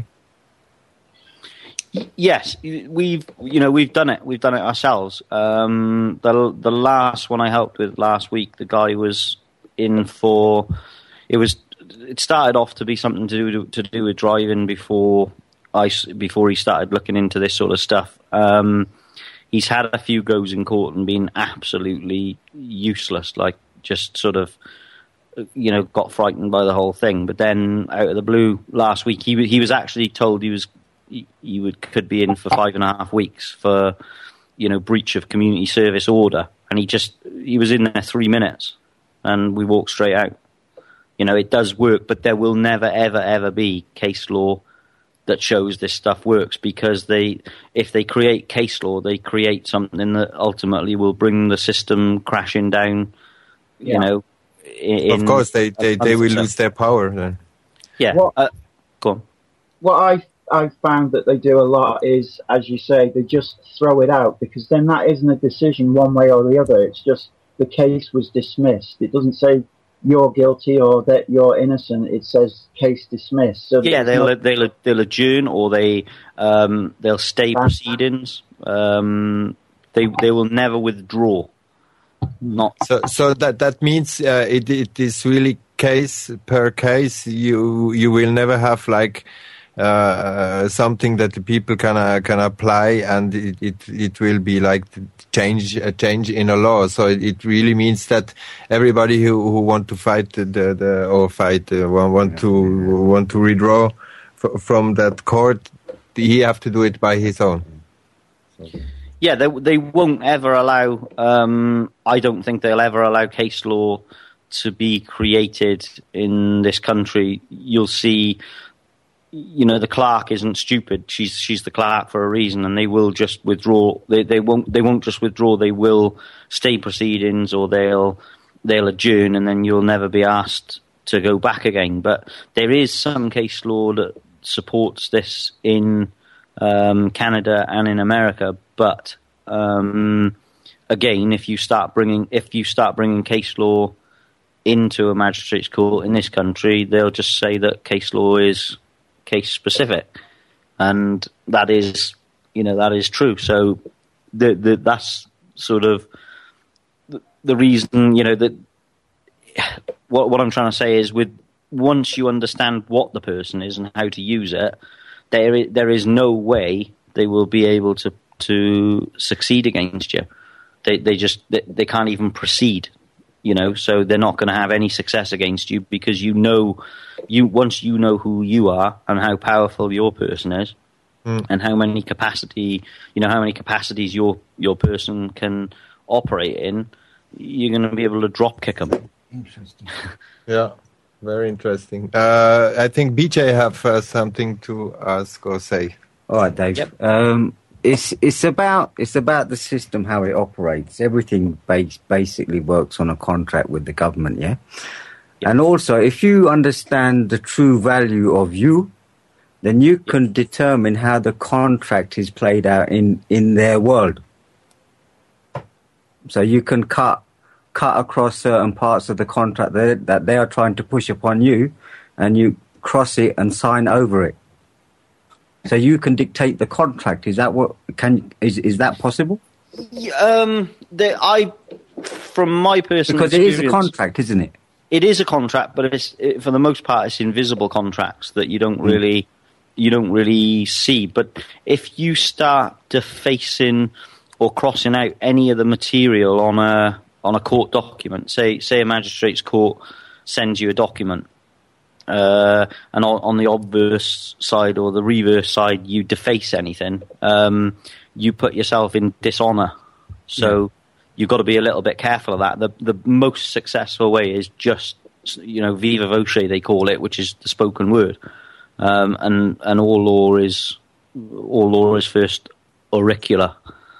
Speaker 3: Yes, we've you know we've done it. We've done it ourselves. Um, the the last one I helped with last week, the guy was in for it was. It started off to be something to do to do with driving before I before he started looking into this sort of stuff. Um, he's had a few goes in court and been absolutely useless, like just sort of you know got frightened by the whole thing. But then out of the blue last week, he he was actually told he was he, he would could be in for five and a half weeks for you know breach of community service order, and he just he was in there three minutes, and we walked straight out. You know, it does work, but there will never, ever, ever be case law that shows this stuff works, because they, if they create case law, they create something that ultimately will bring the system crashing down. You
Speaker 9: Yeah.
Speaker 3: know, in,
Speaker 6: Of course, they they, they will
Speaker 3: unsuccessful-
Speaker 6: lose their power then.
Speaker 3: Yeah.
Speaker 9: What-
Speaker 3: Uh, go on.
Speaker 9: What I I've found that they do a lot is, as you say, they just throw it out, because then that isn't a decision one way or the other. It's just the case was dismissed. It doesn't say you're guilty or that you're innocent. It says case dismissed. So
Speaker 3: Yeah,
Speaker 9: it's
Speaker 3: they'll
Speaker 9: not-
Speaker 3: they'll they'll adjourn, or they um, they'll stay
Speaker 9: Ban-
Speaker 3: proceedings. Um, they they will never withdraw. Not
Speaker 6: So so that that means uh, it it is really case per case. You you will never have like uh, something that the people can uh, can apply, and it, it it will be like change a change in a law. So it, it really means that everybody who, who want to fight the, the, the or fight uh, want, want to want to withdraw f- from that court, he have to do it by his own.
Speaker 3: Yeah, they they won't ever allow. Um, I don't think they'll ever allow case law to be created in this country. You'll see, you know, the clerk isn't stupid. She's she's the clerk for a reason, and they will just withdraw. They they won't they won't just withdraw. They will stay proceedings, or they'll they'll adjourn, and then you'll never be asked to go back again. But there is some case law that supports this in um, Canada and in America. But um, again, if you start bringing if you start bringing case law into a magistrate's court in this country, they'll just say that case law is case specific, and that is, you know, that is true. So the, the that's sort of the, the reason, you know, that what what I'm trying to say is, with once you understand what the person is and how to use it, there is, there is no way they will be able to to succeed against you. They they just they, they can't even proceed. You know, so they're not going to have any success against you, because you know, you once you know who you are and how powerful your person is, mm. and how many capacity, you know, how many capacities your your person can operate in, you're going to be able to drop kick them.
Speaker 6: Interesting. Yeah, very interesting. Uh, I think B J have uh, something to ask or say.
Speaker 5: All right, Dave. Yep. Um, It's it's about it's about the system, how it operates. Everything base, basically works on a contract with the government, yeah? yeah. And also, if you understand the true value of you, then you yeah. can determine how the contract is played out in, in their world. So you can cut cut across certain parts of the contract that, that they are trying to push upon you, and you cross it and sign over it. So you can dictate the contract. Is that what can is is that possible?
Speaker 3: Yeah, um, the, I, from my personal
Speaker 5: because it is a contract, isn't it?
Speaker 3: It is a contract, but it's it, for the most part it's invisible contracts that you don't really mm. you don't really see. But if you start defacing or crossing out any of the material on a on a court document, say say a magistrate's court sends you a document. Uh, and on, on the obverse side or the reverse side, you deface anything, um, you put yourself in dishonour. So yeah. you've got to be a little bit careful of that. The the most successful way is just, you know, viva voce, they call it, which is the spoken word. Um, and, and all law is all law is first auricular.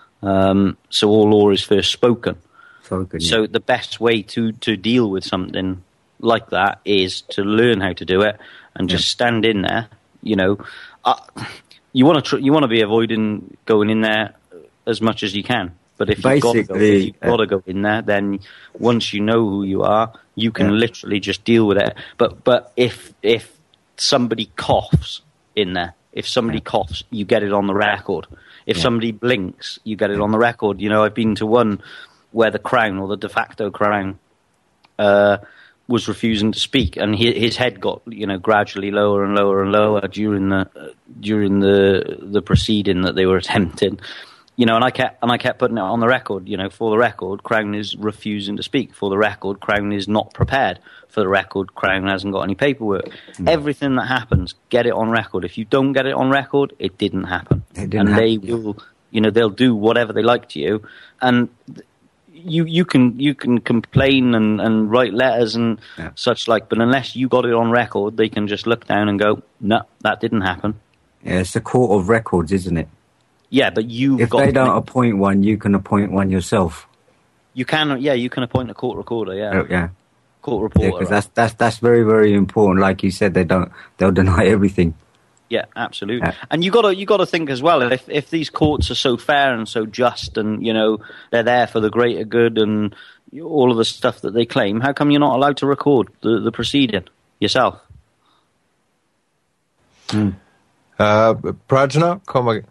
Speaker 3: Um, so all law is first spoken.
Speaker 5: spoken yeah.
Speaker 3: So the best way to, to deal with something like that is to learn how to do it and just yeah. stand in there. You know, uh, you want to tr- you want to be avoiding going in there as much as you can. But if you've got to go, if you've got to go in there, then once you know who you are, you can yeah. literally just deal with it. But but if if somebody coughs in there, if somebody yeah. coughs, you get it on the record. If yeah. somebody blinks, you get it on the record. You know, I've been to one where the Crown, or the de facto Crown, uh, was refusing to speak, and his, his head got, you know, gradually lower and lower and lower during the uh, during the the proceeding that they were attempting, you know. And I kept and I kept putting it on the record, you know, for the record, Crown is refusing to speak. For the record, Crown is not prepared. For the record, Crown hasn't got any paperwork. Mm. Everything that happens, get it on record. If you don't get it on record, it didn't happen,
Speaker 5: it didn't
Speaker 3: and
Speaker 5: happen.
Speaker 3: they will, you know, they'll do whatever they like to you, and. Th- You you can you can complain and, and write letters and yeah. such like, but unless you got it on record, they can just look down and go, no, that didn't happen.
Speaker 5: Yeah, it's a court of records, isn't it?
Speaker 3: Yeah, but you
Speaker 5: if
Speaker 3: got
Speaker 5: they don't
Speaker 3: make,
Speaker 5: appoint one, you can appoint one yourself.
Speaker 3: You can, yeah, you can appoint a court recorder. Yeah,
Speaker 5: oh, yeah,
Speaker 3: court reporter.
Speaker 5: Because yeah, that's that's that's very very important. Like you said, they don't they'll deny everything.
Speaker 3: Yeah, absolutely. Yeah. And you got to you got to think as well, if if these courts are so fair and so just, and you know they're there for the greater good and all of the stuff that they claim, how come you're not allowed to record the, the proceeding yourself?
Speaker 6: Mm. Uh, Prajna, come again.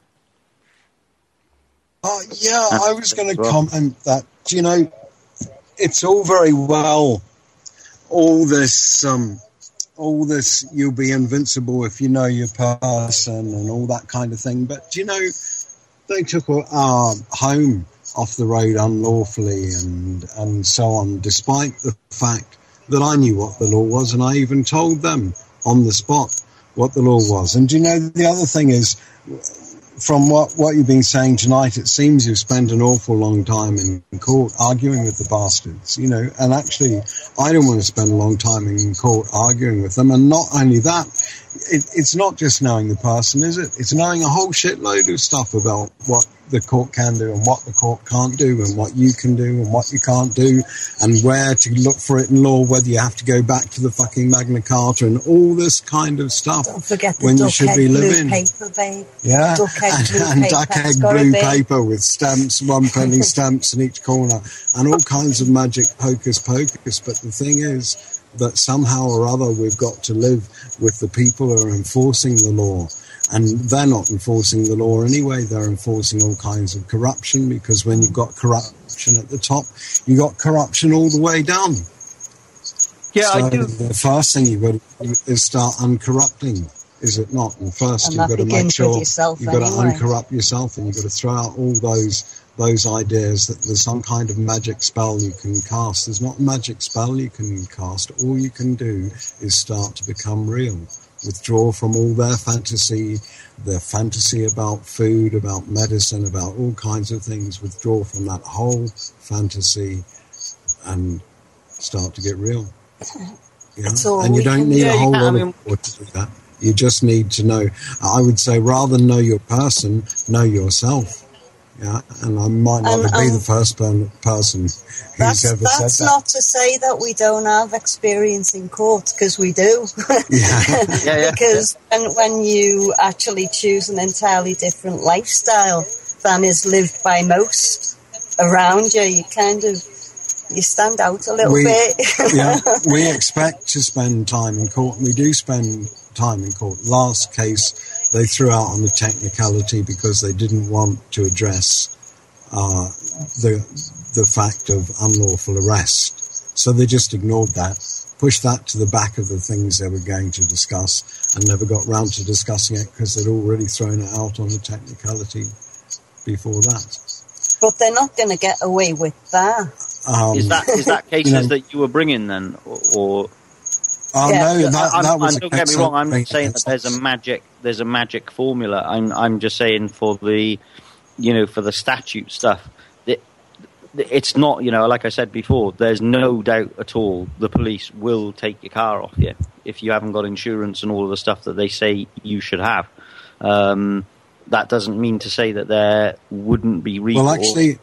Speaker 10: Uh, yeah, I was going to comment that, you know, it's all very well, all this. Um, all this, you'll be invincible if you know your person and all that kind of thing. But, you know, they took our home off the road unlawfully and, and so on, despite the fact that I knew what the law was, and I even told them on the spot what the law was. And, you know, the other thing is, from what, what you've been saying tonight, it seems you've spent an awful long time in court arguing with the bastards, you know, and actually I don't want to spend a long time in court arguing with them. And not only that, it, it's not just knowing the person, is it? It's knowing a whole shitload of stuff about what the court can do and what the court can't do and what you can do and what you can't do and where to look for it in law, whether you have to go back to the fucking Magna Carta and all this kind of stuff.
Speaker 8: Don't forget the
Speaker 10: when you
Speaker 8: duck
Speaker 10: should
Speaker 8: egg
Speaker 10: be
Speaker 8: blue
Speaker 10: living.
Speaker 8: paper, babe.
Speaker 10: Yeah,
Speaker 8: Duck egg
Speaker 10: and,
Speaker 8: blue
Speaker 10: and
Speaker 8: paper.
Speaker 10: duck egg
Speaker 8: It's gotta
Speaker 10: blue
Speaker 8: be.
Speaker 10: paper with stamps, one penny stamps in each corner, and all kinds of magic hocus pocus. But the thing is that somehow or other we've got to live with the people who are enforcing the law. And they're not enforcing the law anyway. They're enforcing all kinds of corruption, because when you've got corruption at the top, you've got corruption all the way down.
Speaker 3: Yeah,
Speaker 10: so
Speaker 3: I do.
Speaker 10: The first thing you've got to do is start uncorrupting, is it not? And first
Speaker 8: And
Speaker 10: you've
Speaker 8: that
Speaker 10: got to make
Speaker 8: begins with
Speaker 10: sure
Speaker 8: yourself
Speaker 10: you've got
Speaker 8: anyway.
Speaker 10: to uncorrupt yourself, and you've got to throw out all those those ideas that there's some kind of magic spell you can cast. There's not a magic spell you can cast. All you can do is start to become real. Withdraw from all their fantasy, their fantasy about food, about medicine, about all kinds of things. Withdraw from that whole fantasy and start to get real. You know?
Speaker 8: That's all
Speaker 10: And you
Speaker 8: we
Speaker 10: don't
Speaker 8: can
Speaker 10: need
Speaker 8: do.
Speaker 10: a whole
Speaker 3: Yeah, I
Speaker 10: lot
Speaker 3: mean-
Speaker 10: of people to do that. You just need to know. I would say rather than know your person, know yourself. Yeah, and I might not
Speaker 8: And,
Speaker 10: be
Speaker 8: um,
Speaker 10: the first per- person who's
Speaker 8: That's,
Speaker 10: ever
Speaker 8: that's
Speaker 10: said that.
Speaker 8: not to say that we don't have experience in court, because we do.
Speaker 10: Yeah.
Speaker 3: Yeah, yeah.
Speaker 8: Because when, when you actually choose an entirely different lifestyle than is lived by most around you, you kind of, you stand out a little
Speaker 10: We-
Speaker 8: bit.
Speaker 10: Yeah, we expect to spend time in court, and we do spend time in court. Last case, they threw out on the technicality because they didn't want to address uh, the the fact of unlawful arrest. So they just ignored that, pushed that to the back of the things they were going to discuss, and never got round to discussing it because they'd already thrown it out on the technicality before that.
Speaker 8: But they're not going to get away with that.
Speaker 10: Um,
Speaker 3: Is that is that cases
Speaker 10: you know,
Speaker 3: that you were bringing then, or? or
Speaker 10: Oh
Speaker 8: Yeah.
Speaker 10: no, that,
Speaker 3: I'm,
Speaker 10: that was
Speaker 3: I'm, don't
Speaker 10: a
Speaker 3: get me wrong. I'm
Speaker 10: excellent
Speaker 3: saying that there's a magic, there's a magic formula. I'm, I'm just saying for the, you know, for the statute stuff, that it's not, you know, like I said before, there's no doubt at all the police will take your car off you if you haven't got insurance and all of the stuff that they say you should have. Um, that doesn't mean to say that there wouldn't be recourse.
Speaker 10: Well, actually,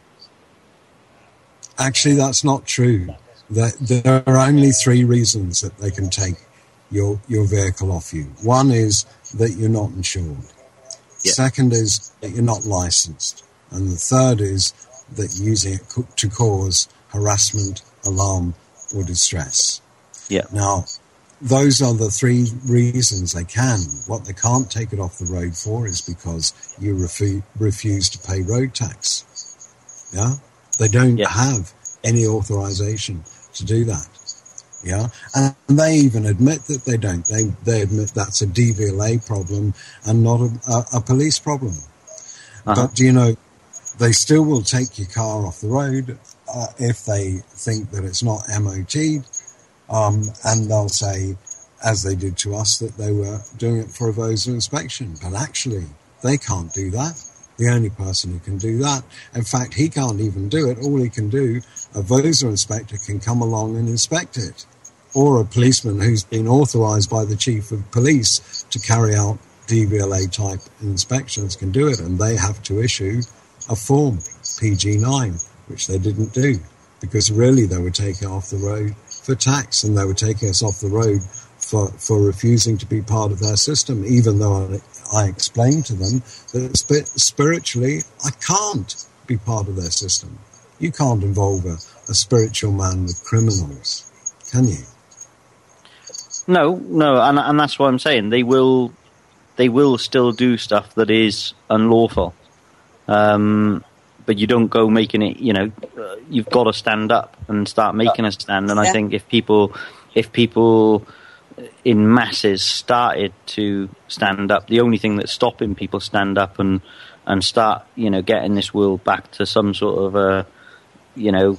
Speaker 10: actually, that's not true. There, there are only three reasons that they can take your your vehicle off you. One is that you're not insured.
Speaker 3: Yeah.
Speaker 10: Second is that you're not licensed. And the third is that you're using it co- to cause harassment, alarm, or distress.
Speaker 3: Yeah.
Speaker 10: Now, those are the three reasons they can. What they can't take it off the road for is because you refu- refuse to pay road tax. Yeah? They don't
Speaker 3: Yeah.
Speaker 10: have any authorization to do that. Yeah? And they even admit that they don't. They they admit that's a D V L A problem and not a, a, a police problem.
Speaker 3: Uh-huh.
Speaker 10: But, do you know, they still will take your car off the road uh, if they think that it's not M O T'd. Um, and they'll say, as they did to us, that they were doing it for a VOSA inspection. But actually, they can't do that. The only person who can do that, in fact, he can't even do it. All he can do, a VOSA inspector can come along and inspect it. Or a policeman who's been authorised by the chief of police to carry out D V L A type inspections can do it. And they have to issue a form, P G nine, which they didn't do. Because really they were taking off the road for tax, and they were taking us off the road for, for refusing to be part of their system, even though I, I explained to them that sp- spiritually I can't be part of their system. You can't involve a, a spiritual man with criminals, can you?
Speaker 3: No, no, and and that's what I'm saying. They will, they will still do stuff that is unlawful, um, but you don't go making it. You know, uh, you've got to stand up and start making a stand. And I
Speaker 8: Yeah.
Speaker 3: think if people, if people in masses started to stand up, the only thing that's stopping people stand up and and start, you know, getting this world back to some sort of a, you know,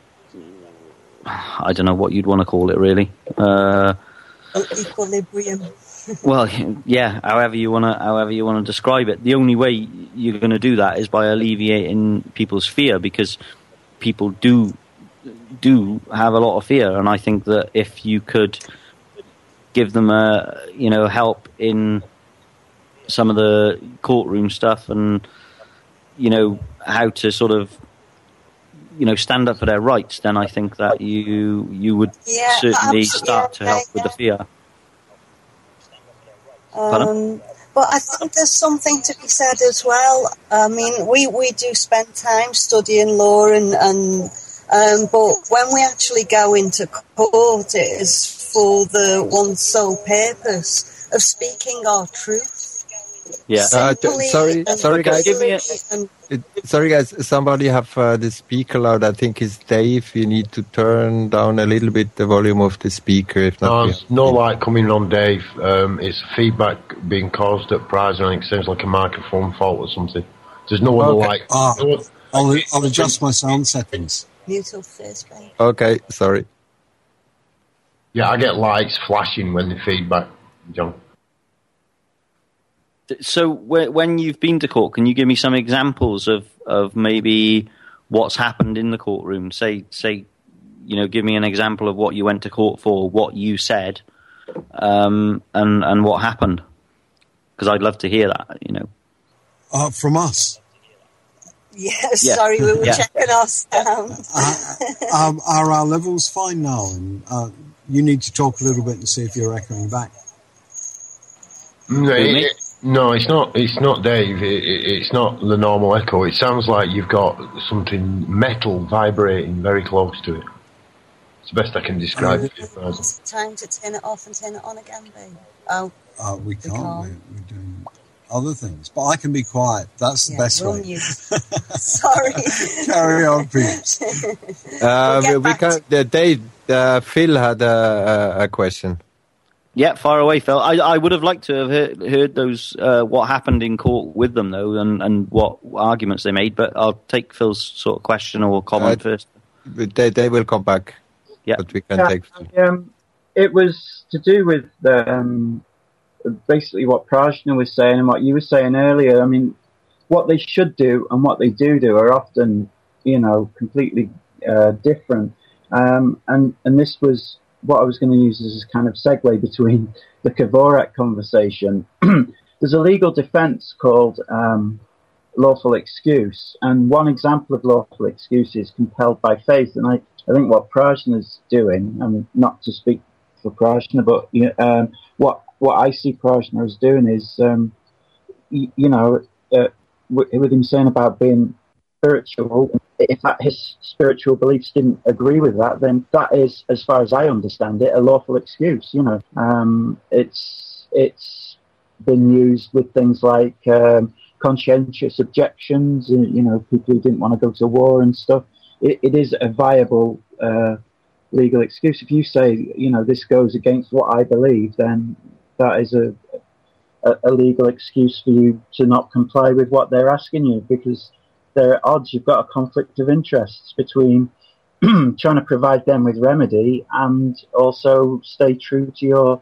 Speaker 3: I don't know what you'd want to call it, really. Uh,
Speaker 8: Equilibrium.
Speaker 3: Well, yeah. However you want to, however you want to describe it, the only way you're going to do that is by alleviating people's fear, because people do do have a lot of fear, and I think that if you could give them a, you know, help in some of the courtroom stuff and you know, how to sort of, you know, stand up for their rights, then I think that you you would
Speaker 8: Yeah,
Speaker 3: certainly
Speaker 8: absolutely,
Speaker 3: start to
Speaker 8: yeah,
Speaker 3: help with the fear.
Speaker 8: Um, but I think there's something to be said as well. I mean, we, we do spend time studying law, and, and um, but when we actually go into court, it is for the one sole purpose of speaking our truth.
Speaker 3: Yeah.
Speaker 11: Uh, t-
Speaker 8: Simply
Speaker 11: sorry,
Speaker 8: and
Speaker 11: sorry guys.
Speaker 3: Give me a-
Speaker 8: and
Speaker 11: It, sorry guys, somebody have uh, the speaker loud. I think it's Dave. You need to turn down a little bit the volume of the speaker. If not,
Speaker 4: No,
Speaker 11: we
Speaker 4: there's
Speaker 11: have-
Speaker 4: no light coming on Dave. Um, it's feedback being caused at Prize, and it sounds like a microphone fault or something. There's no other
Speaker 11: Okay.
Speaker 4: light.
Speaker 10: Ah,
Speaker 4: No other-
Speaker 10: I'll, I'll adjust my sound settings.
Speaker 8: mute off first, babe.
Speaker 11: Okay, sorry.
Speaker 4: Yeah, I get lights flashing when the feedback, John.
Speaker 3: So whe- when you've been to court, can you give me some examples of, of maybe what's happened in the courtroom? Say, say, you know, give me an example of what you went to court for, what you said, um, and and what happened. Because I'd love to hear that. You know.
Speaker 10: Uh, from us.
Speaker 8: Yeah,
Speaker 3: Yeah.
Speaker 8: sorry, we were
Speaker 3: Yeah.
Speaker 8: checking our sound.
Speaker 10: Um, are our levels fine now? And uh, you need to talk a little bit and see if you're echoing back.
Speaker 4: No,
Speaker 3: Who,
Speaker 4: it-
Speaker 3: me?
Speaker 4: it- no, it's not. It's not Dave. It, it, it's not the normal echo. It sounds like you've got something metal vibrating very close to it. It's the best I can describe it.
Speaker 8: It's time to turn it off and turn it on again, babe. Oh,
Speaker 10: Uh, we can't.
Speaker 8: can't.
Speaker 10: We're, we're doing other things. But I can be quiet. That's the
Speaker 8: yeah,
Speaker 10: best
Speaker 8: we'll
Speaker 10: way.
Speaker 8: mute. Sorry.
Speaker 10: Carry on, please.
Speaker 11: Uh,
Speaker 8: get
Speaker 11: we
Speaker 8: back
Speaker 11: can. Uh, Dave, uh, Phil had a, a, a question.
Speaker 3: Yeah, far away, Phil. I, I would have liked to have heard, heard those uh, what happened in court with them, though, and, and what arguments they made. But I'll take Phil's sort of question or comment
Speaker 11: Uh,
Speaker 3: first.
Speaker 11: But They, they will come back.
Speaker 3: Yeah.
Speaker 11: But we can
Speaker 9: Yeah,
Speaker 11: take.
Speaker 9: um, it was to do with um, basically what Prajna was saying and what you were saying earlier. I mean, what they should do and what they do do are often, you know, completely uh, different. Um, and and this was what I was going to use as a kind of segue between the Kavorak conversation. There's a legal defense called um, lawful excuse, and one example of lawful excuse is compelled by faith. And I, I think what Prajna's doing, I mean, not to speak for Prajna, but you know, um, what what I see Prajna as doing is, um, you, you know, uh, with, with him saying about being spiritual, if that, his spiritual beliefs didn't agree with that, then that is, as far as I understand it, a lawful excuse. You know, um, it's it's been used with things like um, conscientious objections. You know, people who didn't want to go to war and stuff. It, it is a viable uh, legal excuse. If you say, you know, this goes against what I believe, then that is a, a, a legal excuse for you to not comply with what they're asking you, because there are odds you've got a conflict of interests between trying to provide them with remedy and also stay true to your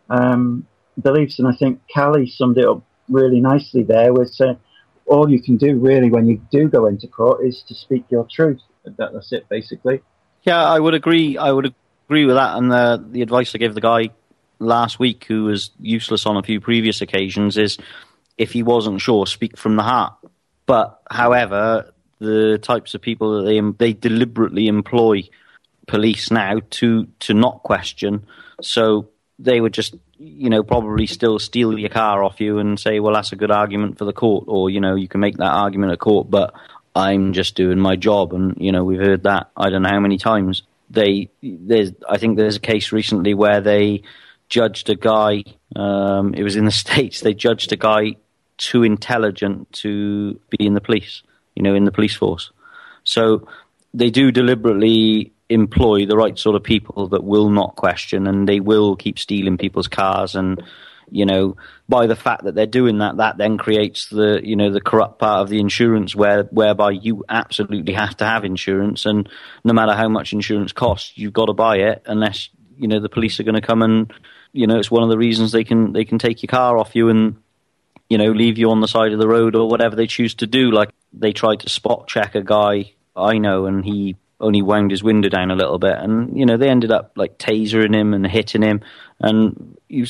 Speaker 9: um, beliefs. And I think Callie summed it up really nicely there, with saying all you can do really when you do go into court is to speak your truth. That, that's it, basically.
Speaker 3: Yeah, I would agree. I would agree with that. And the the advice I gave the guy last week, who was useless on a few previous occasions, is if he wasn't sure, speak from the heart. But, however, the types of people that they they deliberately employ police now to to not question, so they would just, you know, probably still steal your car off you and say, well, that's a good argument for the court, or, you know, you can make that argument at court, but I'm just doing my job. And, you know, we've heard that I don't know how many times. They there's I think there's a case recently where they judged a guy, um, it was in the States, they judged a guy too intelligent to be in the police, you know, in the police force. So they do deliberately employ the right sort of people that will not question, and they will keep stealing people's cars. And, you know, by the fact that they're doing that, that then creates the, you know, the corrupt part of the insurance, where whereby you absolutely have to have insurance, and no matter how much insurance costs, you've got to buy it, unless, you know, the police are going to come and, you know, it's one of the reasons they can they can take your car off you and, you know, leave you on the side of the road or whatever they choose to do. Like, they tried to spot check a guy I know, and he only wound his window down a little bit, and, you know, they ended up like tasering him and hitting him, and he was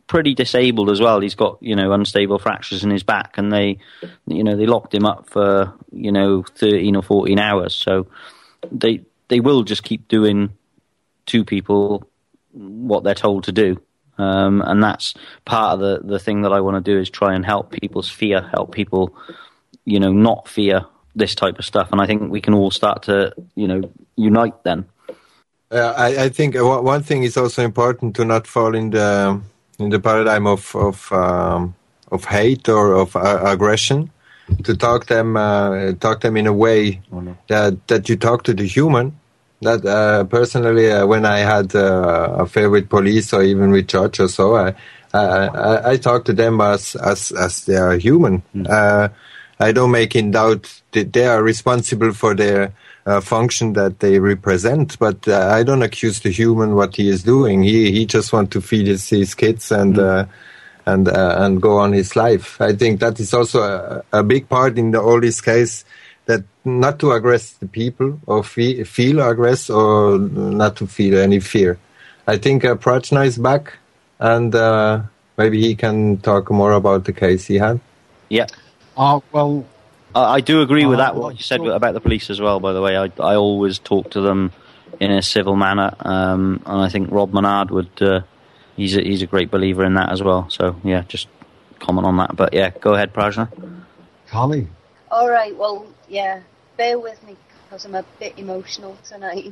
Speaker 3: pretty disabled as well. He's got, you know, unstable fractures in his back, and they, you know, they locked him up for, you know, thirteen or fourteen hours. So they they will just keep doing to people what they're told to do. Um, and that's part of the, the thing that I want to do, is try and help people's fear, help people, you know, not fear this type of stuff. And I think we can all start to, you know, unite then.
Speaker 6: Uh, I, I think one thing is also important to not fall in the in the paradigm of of um, of hate or of uh, aggression. To talk them uh, talk them in a way oh, no. that that you talk to the human. That uh, personally, uh, when I had uh, a affair with police or even with church or so, I I, I, I talk to them as as as they are human. Mm. Uh, I don't make in doubt that they are responsible for their uh, function that they represent, but uh, I don't accuse the human what he is doing. He he just wants to feed his, his kids and mm. uh, and uh, and go on his life. I think that is also a, a big part in the, all this case. That not to aggress the people or feel, feel aggress or not to feel any fear. I think uh, Prajna is back, and uh, maybe he can talk more about the case he had.
Speaker 3: Yeah.
Speaker 10: Uh, well,
Speaker 3: uh, I do agree with
Speaker 10: uh,
Speaker 3: that, what you said about the police as well, by the way. I, I always talk to them in a civil manner, um, and I think Rob Menard would, uh, he's, a, he's a great believer in that as well. So, yeah, just comment on that. But, yeah, go ahead, Prajna.
Speaker 10: Carly.
Speaker 12: All right, well, yeah, bear with me because I'm a bit emotional tonight.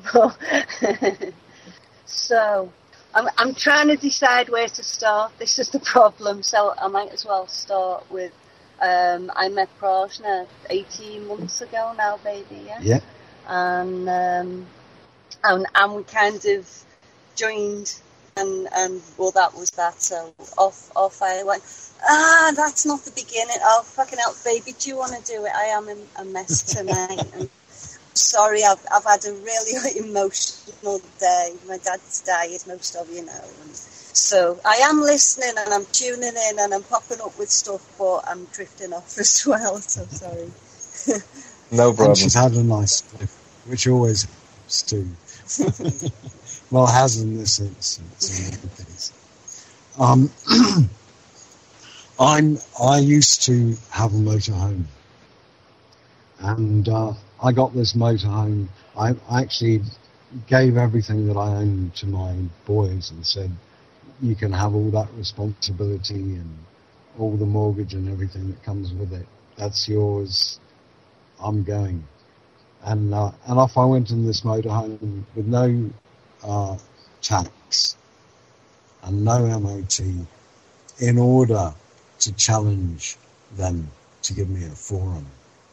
Speaker 12: So, I'm, I'm trying to decide where to start. This is the problem, so I might as well start with, um, I met Prajna eighteen months ago now, baby, yeah?
Speaker 10: Yeah.
Speaker 12: And, um, and, and we kind of joined, and, and well, that was that, so off, off I went. Ah, that's not the beginning. Oh, fucking hell, baby, do you want to do it? I am in a mess tonight. And sorry, I've I've had a really emotional day. My dad's died, most of you know. And so I am listening and I'm tuning in and I'm popping up with stuff, but I'm drifting off as well, so sorry.
Speaker 6: No problem.
Speaker 10: And she's had a nice life, which always helps too. Well, has in this instance. Um... I'm. I used to have a motorhome, and uh, I got this motorhome. I, I actually gave everything that I owned to my boys and said, "You can have all that responsibility and all the mortgage and everything that comes with it. That's yours. I'm going." And uh, and off I went in this motorhome with no uh, tax and no M O T, in order to challenge them to give me a forum,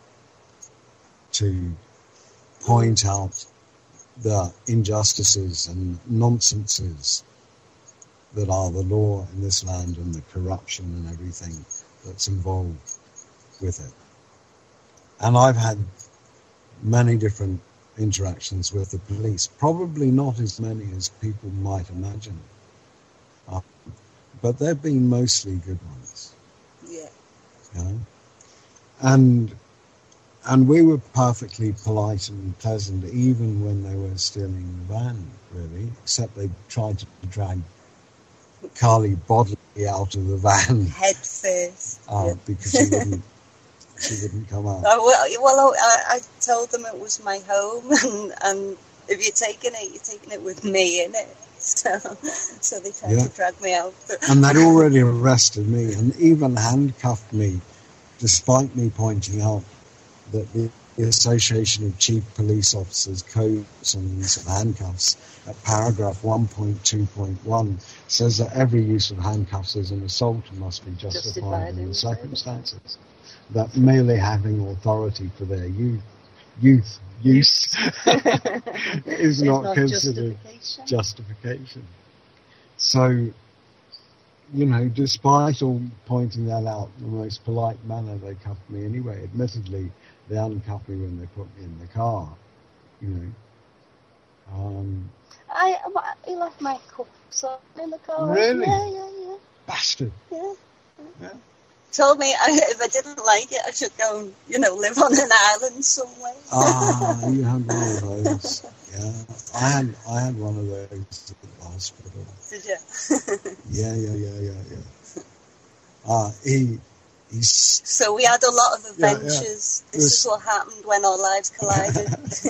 Speaker 10: to point out the injustices and nonsenses that are the law in this land and the corruption and everything that's involved with it. And I've had many different interactions with the police, probably not as many as people might imagine. Uh, but they've been mostly good ones.
Speaker 8: Yeah.
Speaker 10: You know? And and we were perfectly polite and pleasant even when they were stealing the van, really, except they tried to drag Carly bodily out of the van.
Speaker 8: Head first.
Speaker 10: Uh,
Speaker 8: yeah.
Speaker 10: Because she wouldn't, she wouldn't come out.
Speaker 8: Oh, well, well I, I told them it was my home, and, and if you're taking it, you're taking it with me in it. So, so they tried
Speaker 10: yeah.
Speaker 8: to drag me out.
Speaker 10: And they'd already arrested me and even handcuffed me, despite me pointing out that the Association of Chief Police Officers codes on the use of handcuffs at paragraph one point two point one says that every use of handcuffs as an assault must be justified in the circumstances. That merely having authority for their youth, youth use is not, not considered justification. justification. So, you know, despite all pointing that out in the most polite manner, they cuffed me anyway. Admittedly, they uncuffed me when they put me in the car, you know. Um,
Speaker 12: I, I left my cups on in the car.
Speaker 10: Really?
Speaker 12: Yeah, yeah, yeah.
Speaker 10: Bastard.
Speaker 12: Yeah.
Speaker 10: yeah.
Speaker 8: Told me I, if I didn't like it, I should go and, you know, live on an island somewhere.
Speaker 10: Ah, you have one of those. Yeah, I had I had one of those at the hospital.
Speaker 12: Did you?
Speaker 10: Yeah, yeah, yeah, yeah, yeah. Ah, uh, he he's.
Speaker 12: So we had a lot of adventures.
Speaker 10: Yeah, yeah.
Speaker 12: This
Speaker 10: There's,
Speaker 12: is what happened when our lives collided.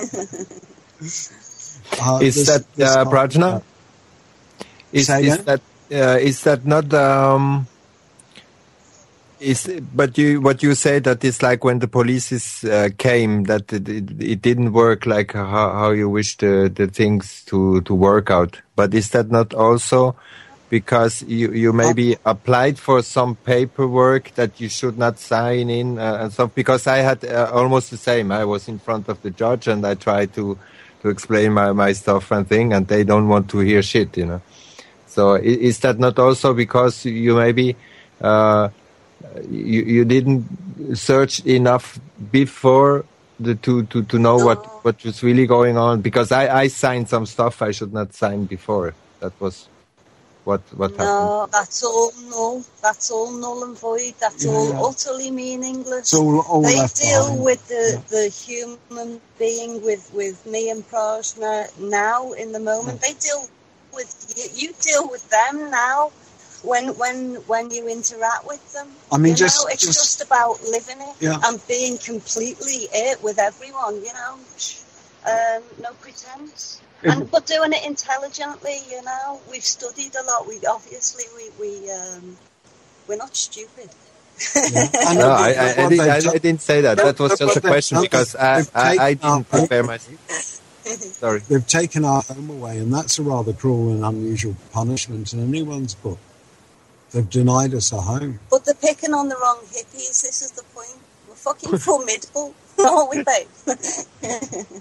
Speaker 11: uh, is that uh, Prajna? Is, is that uh, is that not? Um, Is, but you, what you say that it's like when the police is, uh, came that it, it, it didn't work like how, how you wish the, the things to, to work out. But is that not also because you, you maybe applied for some paperwork that you should not sign in uh, and stuff? Because I had uh, almost the same. I was in front of the judge and I tried to, to explain my, my stuff and thing, and they don't want to hear shit, you know. So is that not also because you maybe, uh, You, you didn't search enough before the, to, to, to know
Speaker 12: no.
Speaker 11: what, what was really going on? Because I, I signed some stuff I should not sign before. That was what what
Speaker 12: no,
Speaker 11: happened.
Speaker 12: No, that's all null. That's all null and void. That's yeah. all utterly meaningless.
Speaker 10: All, all
Speaker 12: they deal
Speaker 10: behind.
Speaker 12: with the,
Speaker 10: yeah.
Speaker 12: the human being, with, with me and Prajna now, in the moment. Yeah. They deal with you. You deal with them now. When when when you interact with them,
Speaker 10: I mean,
Speaker 12: you
Speaker 10: just
Speaker 12: know, it's
Speaker 10: just,
Speaker 12: just about living it
Speaker 10: yeah.
Speaker 12: and being completely it with everyone. You know, um, no pretense, it, and but doing it intelligently. You know, we've studied a lot. We obviously we we um, we're not stupid.
Speaker 11: Yeah. no, I, I, I, did, I, I didn't say that. That was just a question because I, I, I didn't prepare myself. Sorry,
Speaker 10: they've taken our home away, and that's a rather cruel and unusual punishment in anyone's book. They've denied us a home.
Speaker 12: But they're picking on the wrong hippies. This is the point. We're fucking formidable, aren't we, babe?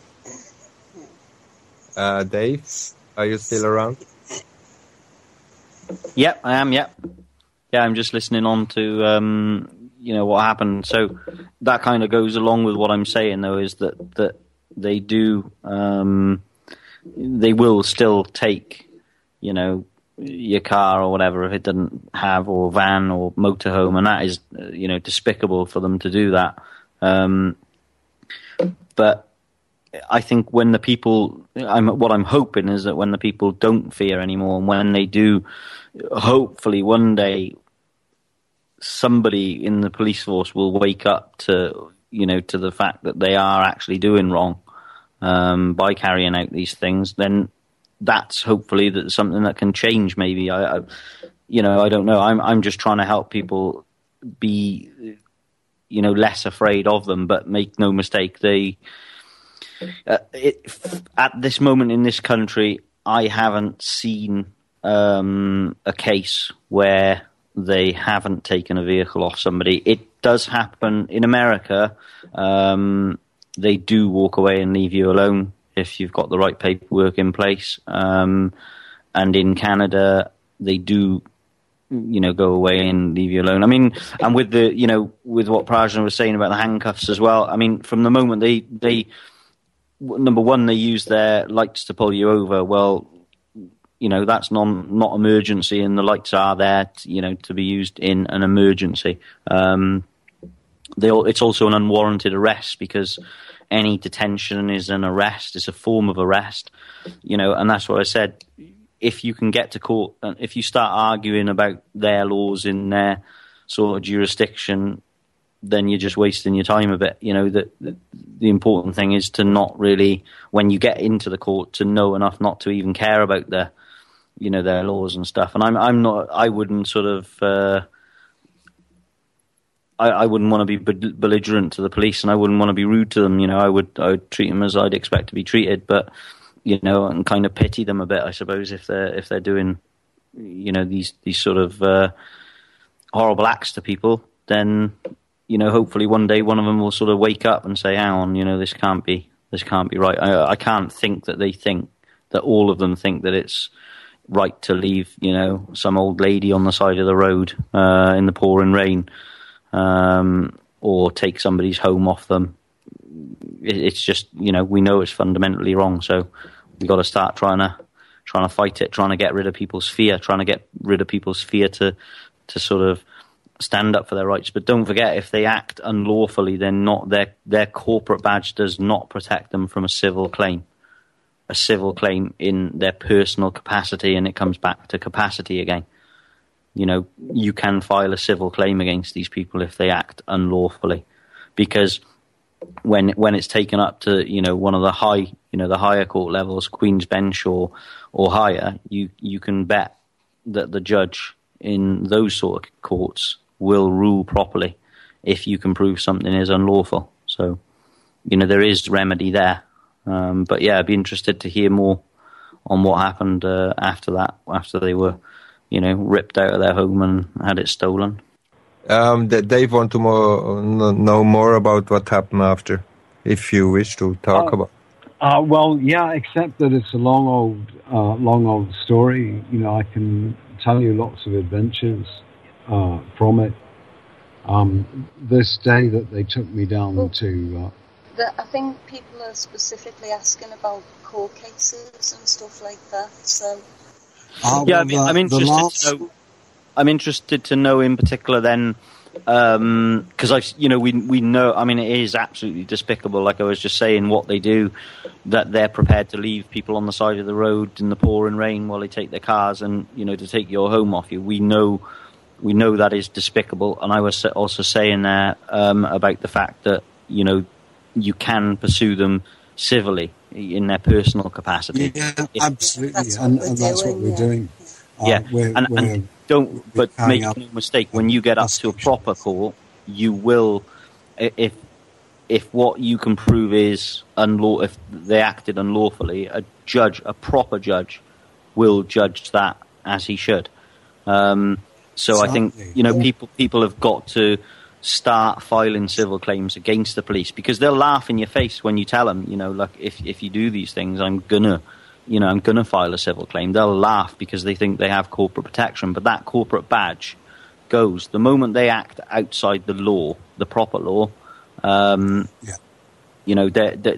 Speaker 11: uh, Dave, are you still around?
Speaker 3: Yep, I am. Yep. Yeah, I'm just listening on to um, you know what happened. So that kind of goes along with what I'm saying, though, is that that they do um, they will still take, you know, your car or whatever if it doesn't have, or van or motorhome, and that is, you know, despicable for them to do that. Um, but I think when the people, I'm, what I'm hoping is that when the people don't fear anymore, and when they do, hopefully one day somebody in the police force will wake up to, you know, to the fact that they are actually doing wrong um, by carrying out these things. Then that's hopefully that something that can change. Maybe I, I, you know, I don't know. I'm I'm just trying to help people be, you know, less afraid of them. But make no mistake, they uh, it, at this moment in this country, I haven't seen um, a case where they haven't taken a vehicle off somebody. It does happen in America. Um, they do walk away and leave you alone if you've got the right paperwork in place. Um, and in Canada, they do, you know, go away and leave you alone. I mean, and with the, you know, with what Prajna was saying about the handcuffs as well, I mean, from the moment they, they, number one, they use their lights to pull you over. Well, you know, that's non, not emergency, and the lights are there, to, you know, to be used in an emergency. Um, they, it's also an unwarranted arrest, because any detention is an arrest, it's a form of arrest, you know, and that's what I said. If you can get to court, and if you start arguing about their laws in their sort of jurisdiction, then you're just wasting your time a bit. You know, the, the, the important thing is to not really, when you get into the court, to know enough not to even care about their, you know, their laws and stuff. And I'm, I'm not, I wouldn't sort of, uh, I, I wouldn't want to be belligerent to the police, and I wouldn't want to be rude to them. You know, I would, I would treat them as I'd expect to be treated, but, you know, and kind of pity them a bit, I suppose, if they're, if they're doing, you know, these, these sort of, uh, horrible acts to people, then, you know, hopefully one day one of them will sort of wake up and say, hang on, you know, this can't be, this can't be right. I, I can't think that they think, that all of them think that it's right to leave, you know, some old lady on the side of the road, uh, in the pouring rain, um, or take somebody's home off them. It, it's just, you know, we know it's fundamentally wrong, so we've got to start trying to, trying to fight it, trying to get rid of people's fear, trying to get rid of people's fear to, to sort of stand up for their rights. But don't forget, if they act unlawfully, then not their their corporate badge does not protect them from a civil claim. a civil claim in their personal capacity, and it comes back to capacity again. You know, you can file a civil claim against these people if they act unlawfully, because when when it's taken up to, you know, one of the high, you know, the higher court levels, Queen's Bench or or higher, you you can bet that the judge in those sort of courts will rule properly if you can prove something is unlawful. So, you know, there is remedy there. Um, but yeah, I'd be interested to hear more on what happened uh, after that, after they were, you know, ripped out of their home and had it stolen.
Speaker 11: Um, Dave want to more, know more about what happened after, if you wish to talk
Speaker 10: uh,
Speaker 11: about.
Speaker 10: Uh, well, yeah, except that it's a long old, uh, long old story. You know, I can tell you lots of adventures uh, from it. Um, this day that they took me down well, to. Uh,
Speaker 12: the, I think people are specifically asking about court cases and stuff like that. So.
Speaker 10: Uh,
Speaker 3: yeah,
Speaker 10: well,
Speaker 3: I mean,
Speaker 10: the,
Speaker 3: I'm interested.
Speaker 10: last...
Speaker 3: To know, I'm interested to know in particular then. Because um, I, you know, we we know. I mean, it is absolutely despicable. Like I was just saying, what they do, that they're prepared to leave people on the side of the road in the pouring rain while they take their cars, and you know, to take your home off you. We know, we know that is despicable. And I was also saying there um, about the fact that you know, you can pursue them civilly in their personal capacity.
Speaker 10: Yeah,
Speaker 3: if,
Speaker 10: absolutely, that's and, and that's what we're
Speaker 12: yeah.
Speaker 10: doing. Uh,
Speaker 3: yeah,
Speaker 10: we're,
Speaker 3: and.
Speaker 10: we're,
Speaker 3: and Don't, but make no mistake. When you get up to a proper court, you will, if if what you can prove is unlaw, if they acted unlawfully, a judge, a proper judge, will judge that as he should. Um, so exactly. I think you know people people have got to start filing civil claims against the police, because they'll laugh in your face when you tell them, you know, like if if you do these things, I'm gonna. You know, I'm going to file a civil claim. They'll laugh because they think they have corporate protection, but that corporate badge goes the moment they act outside the law, the proper law. Um,
Speaker 10: yeah.
Speaker 3: You know, they're, they're,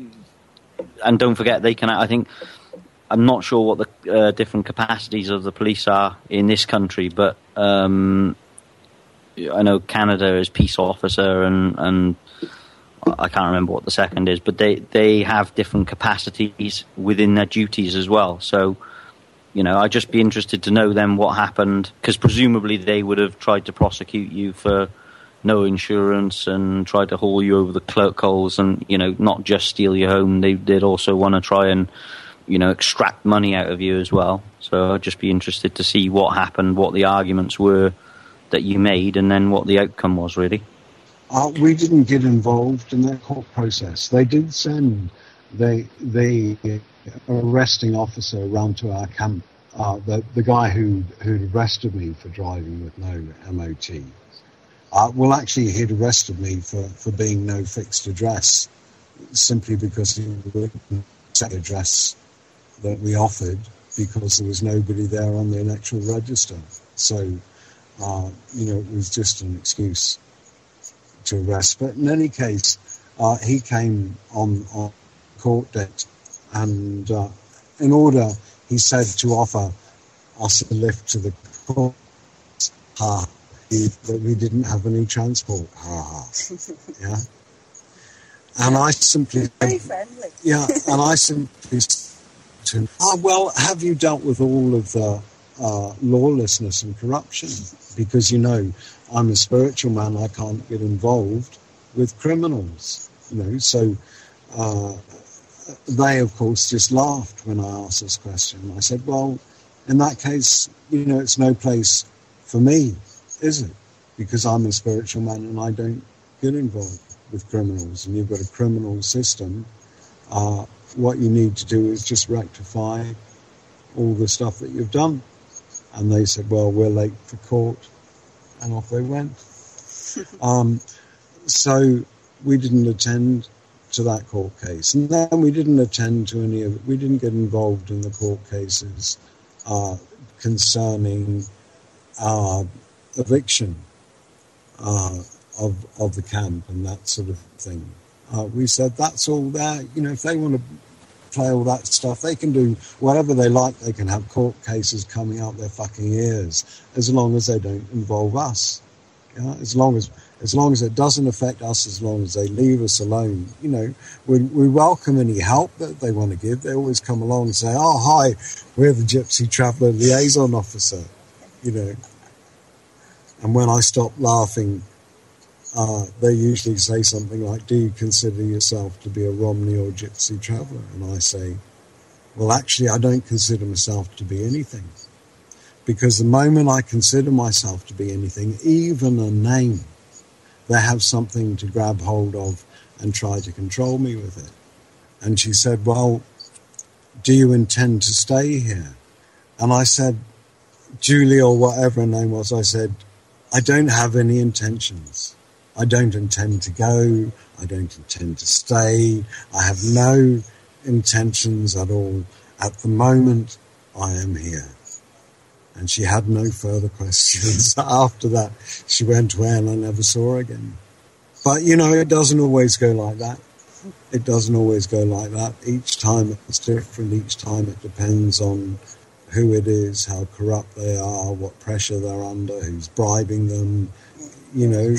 Speaker 3: and don't forget, they can. I think I'm not sure what the uh, different capacities of the police are in this country, but um, I know Canada is peace officer and and. I can't remember what the second is, but they, they have different capacities within their duties as well. So, you know, I'd just be interested to know then what happened, because presumably they would have tried to prosecute you for no insurance and tried to haul you over the clerk coals and, you know, not just steal your home. They did also want to try and, you know, extract money out of you as well. So I'd just be interested to see what happened, what the arguments were that you made, and then what the outcome was, really.
Speaker 10: Uh, we didn't get involved in that court process. They did send the the arresting officer around to our camp. Uh, the the guy who who arrested me for driving with no M O T. Uh, well, actually, he'd arrested me for, for being no fixed address, simply because he wouldn't set the address that we offered, because there was nobody there on the electoral register. So, uh, you know, it was just an excuse to arrest. But in any case, uh, he came on, on court date, and uh, in order, he said, to offer us a lift to the court, ha, he, that we didn't have any transport, ha ha, yeah. And I simply,
Speaker 12: very friendly.
Speaker 10: Yeah, and I simply said, ah, well, have you dealt with all of the uh, lawlessness and corruption? Because, you know, I'm a spiritual man, I can't get involved with criminals, you know. So uh, they, of course, just laughed when I asked this question. I said, well, in that case, you know, it's no place for me, is it? Because I'm a spiritual man and I don't get involved with criminals. And you've got a criminal system. Uh, what you need to do is just rectify all the stuff that you've done. And they said, well, we're late for court. And off they went. um, so we didn't attend to that court case. And then we didn't attend to any of it. We didn't get involved in the court cases uh, concerning our eviction uh, of of the camp and that sort of thing. Uh, we said, that's all there. You know, if they want to play all that stuff, they can do whatever they like. They can have court cases coming out their fucking ears, as long as they don't involve us. You know, as long as as long as it doesn't affect us, as long as they leave us alone, you know, we, we welcome any help that they want to give. They always come along and say, "Oh, hi, we're the Gypsy Traveller Liaison Officer," you know. And when I stop laughing, uh, they usually say something like, "Do you consider yourself to be a Romney or Gypsy Traveller?" And I say, "Well, actually, I don't consider myself to be anything. Because the moment I consider myself to be anything, even a name, they have something to grab hold of and try to control me with it." And she said, "Well, do you intend to stay here?" And I said, Julie or whatever her name was, I said, "I don't have any intentions. I don't intend to go. I don't intend to stay. I have no intentions at all. At the moment, I am here." And she had no further questions. After that, she went away and I never saw her again. But, you know, it doesn't always go like that. It doesn't always go like that. Each time it's different. Each time it depends on who it is, how corrupt they are, what pressure they're under, who's bribing them. You know,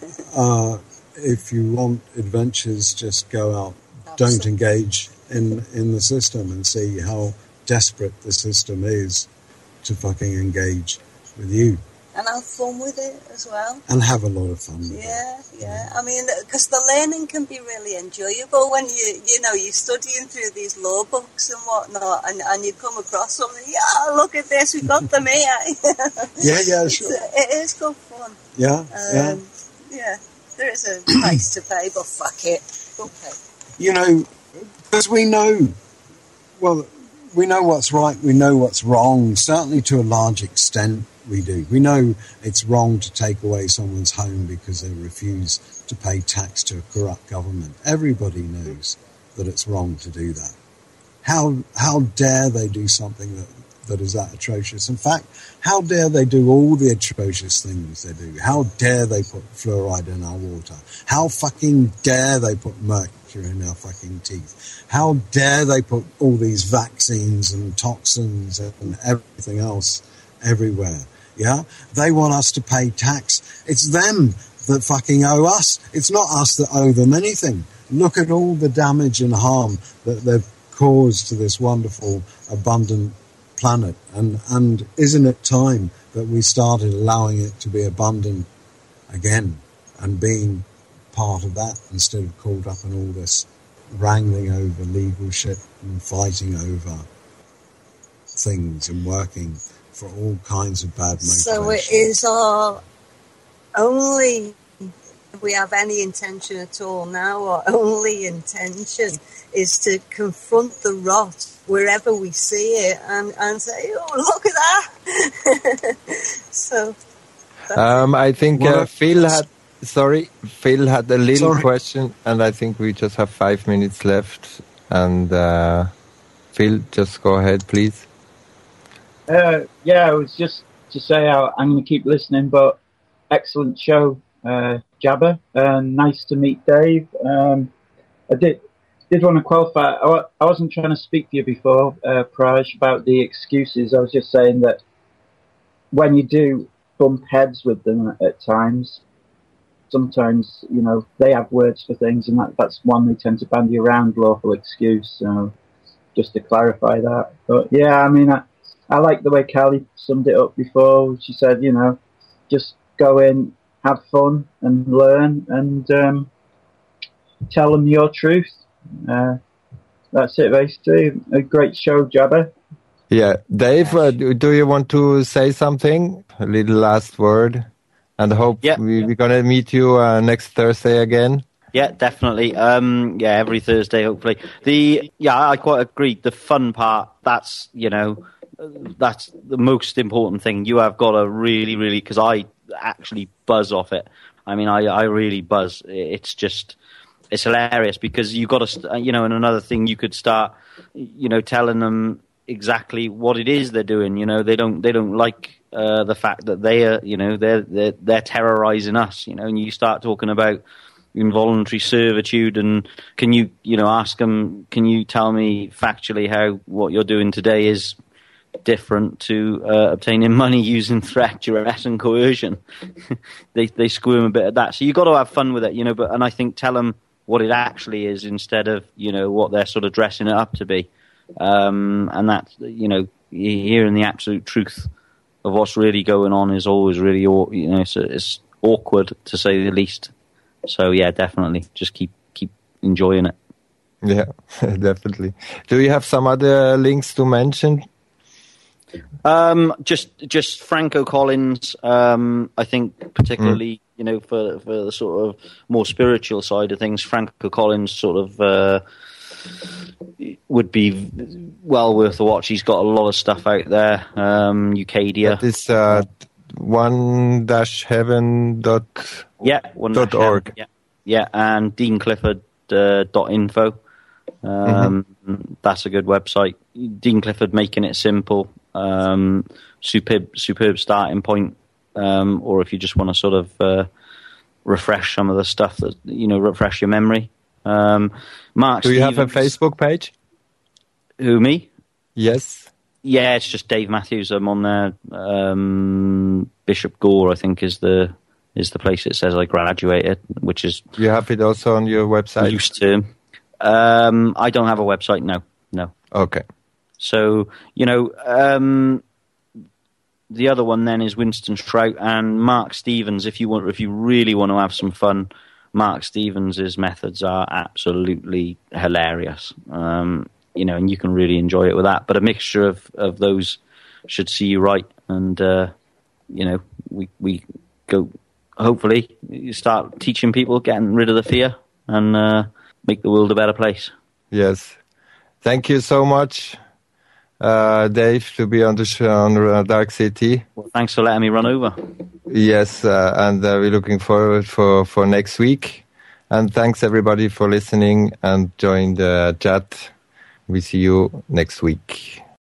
Speaker 10: uh, if you want adventures, just go out. Don't engage in, in the system and see how desperate the system is to fucking engage with you.
Speaker 12: And have fun with it as well.
Speaker 10: And have a lot of fun with
Speaker 12: yeah,
Speaker 10: it.
Speaker 12: Yeah, yeah. I mean, because the learning can be really enjoyable when you, you know, you're studying through these law books and whatnot, and, and you come across something, yeah, look at this, we got them here.
Speaker 10: yeah, yeah, sure.
Speaker 12: It's, it is good fun.
Speaker 10: Yeah,
Speaker 12: um,
Speaker 10: yeah.
Speaker 12: Yeah, there is a price to pay, but fuck it. Go pay.
Speaker 10: You know, because we know, well, we know what's right, we know what's wrong, certainly to a large extent we do. We know it's wrong to take away someone's home because they refuse to pay tax to a corrupt government. Everybody knows that it's wrong to do that. How how dare they do something that, that is that atrocious? In fact, how dare they do all the atrocious things they do? How dare they put fluoride in our water? How fucking dare they put mercury in our fucking teeth? How dare they put all these vaccines and toxins and everything else everywhere? Yeah? They want us to pay tax. It's them that fucking owe us. It's not us that owe them anything. Look at all the damage and harm that they've caused to this wonderful, abundant planet. And, and isn't it time that we started allowing it to be abundant again and being part of that instead of caught up in all this wrangling over legal shit and fighting over things and working for all kinds of bad motivations?
Speaker 12: So it is our only, if we have any intention at all now, our only intention is to confront the rot wherever we see it and, and say, oh, look at that. So
Speaker 11: um, I think uh, Phil had, sorry, Phil had a little
Speaker 10: sorry.
Speaker 11: question, and I think we just have five minutes left. And uh, Phil, just go ahead, please.
Speaker 9: Uh, yeah, I was just to say uh, I'm going to keep listening, but excellent show, uh, Jabba. Uh, nice to meet Dave. Um, I did did want to qualify. I, I wasn't trying to speak to you before, uh, Praj, about the excuses. I was just saying that when you do bump heads with them at times, sometimes, you know, they have words for things, and that, that's one they tend to bandy around, lawful excuse. So just to clarify that. But yeah, I mean, I, I like the way Callie summed it up before. She said, you know, just go in, have fun and learn, and um, tell them your truth. Uh, that's it, basically. A great show, Jabba.
Speaker 11: Yeah. Dave, uh, do, do you want to say something? A little last word. And hope
Speaker 3: yeah.
Speaker 11: we, we're going to meet you uh, next Thursday again.
Speaker 3: Yeah, definitely. Um, yeah, every Thursday, hopefully. The Yeah, I quite agree. The fun part, that's, you know, that's the most important thing. You have got to really, really, because I actually buzz off it. I mean, I, I really buzz. It's just, it's hilarious because you got to, you know, and another thing you could start, you know, telling them exactly what it is they're doing. You know, they don't, they don't like uh, the fact that they are, you know, they're, they're, they're terrorizing us, you know, and you start talking about involuntary servitude and can you, you know, ask them, can you tell me factually how what you're doing today is different to uh, obtaining money using threat, duress, and coercion. they they squirm a bit at that. So you got to have fun with it, you know. But and I think tell them what it actually is instead of you know what they're sort of dressing it up to be. Um, and that's you know hearing the absolute truth of what's really going on is always really you know it's, it's awkward to say the least. So yeah, definitely just keep keep enjoying it.
Speaker 11: Yeah, definitely. Do you have some other links to mention?
Speaker 3: Um, just just Franco Collins. Um, I think particularly, mm. you know, for for the sort of more spiritual side of things, Franco Collins sort of uh, would be well worth a watch. He's got a lot of stuff out there. Um, Ucadia.
Speaker 11: That is uh, one dash heaven dot
Speaker 3: yeah one
Speaker 11: dot org.
Speaker 3: Yeah, yeah, and Dean Clifford uh, dot info. Um, mm-hmm. That's a good website. Dean Clifford making it simple. Um, superb, superb starting point. Um, or if you just want to sort of uh, refresh some of the stuff that you know, refresh your memory. Um, Mark,
Speaker 11: do you
Speaker 3: Stevens,
Speaker 11: have a Facebook page?
Speaker 3: Who, me?
Speaker 11: Yes.
Speaker 3: Yeah, it's just Dave Matthews. I'm on there. Um, Bishop Gore, I think, is the is the place it says I graduated, which is.
Speaker 11: You have it also on your website.
Speaker 3: Loose term. Um, I don't have a website. No, no.
Speaker 11: Okay.
Speaker 3: So you know, um, the other one then is Winston Strout and Mark Stevens. If you want, if you really want to have some fun, Mark Stevens' methods are absolutely hilarious. Um, you know, and you can really enjoy it with that. But a mixture of, of those should see you right, and uh, you know, we we go. Hopefully, you start teaching people, getting rid of the fear, and uh, make the world a better place.
Speaker 11: Yes, thank you so much, uh, Dave, to be on the show on uh, Dark City.
Speaker 3: Well, thanks for letting me run over.
Speaker 11: Yes, uh, and uh, we're looking forward for, for next week. And thanks everybody for listening and join the chat. We see you next week.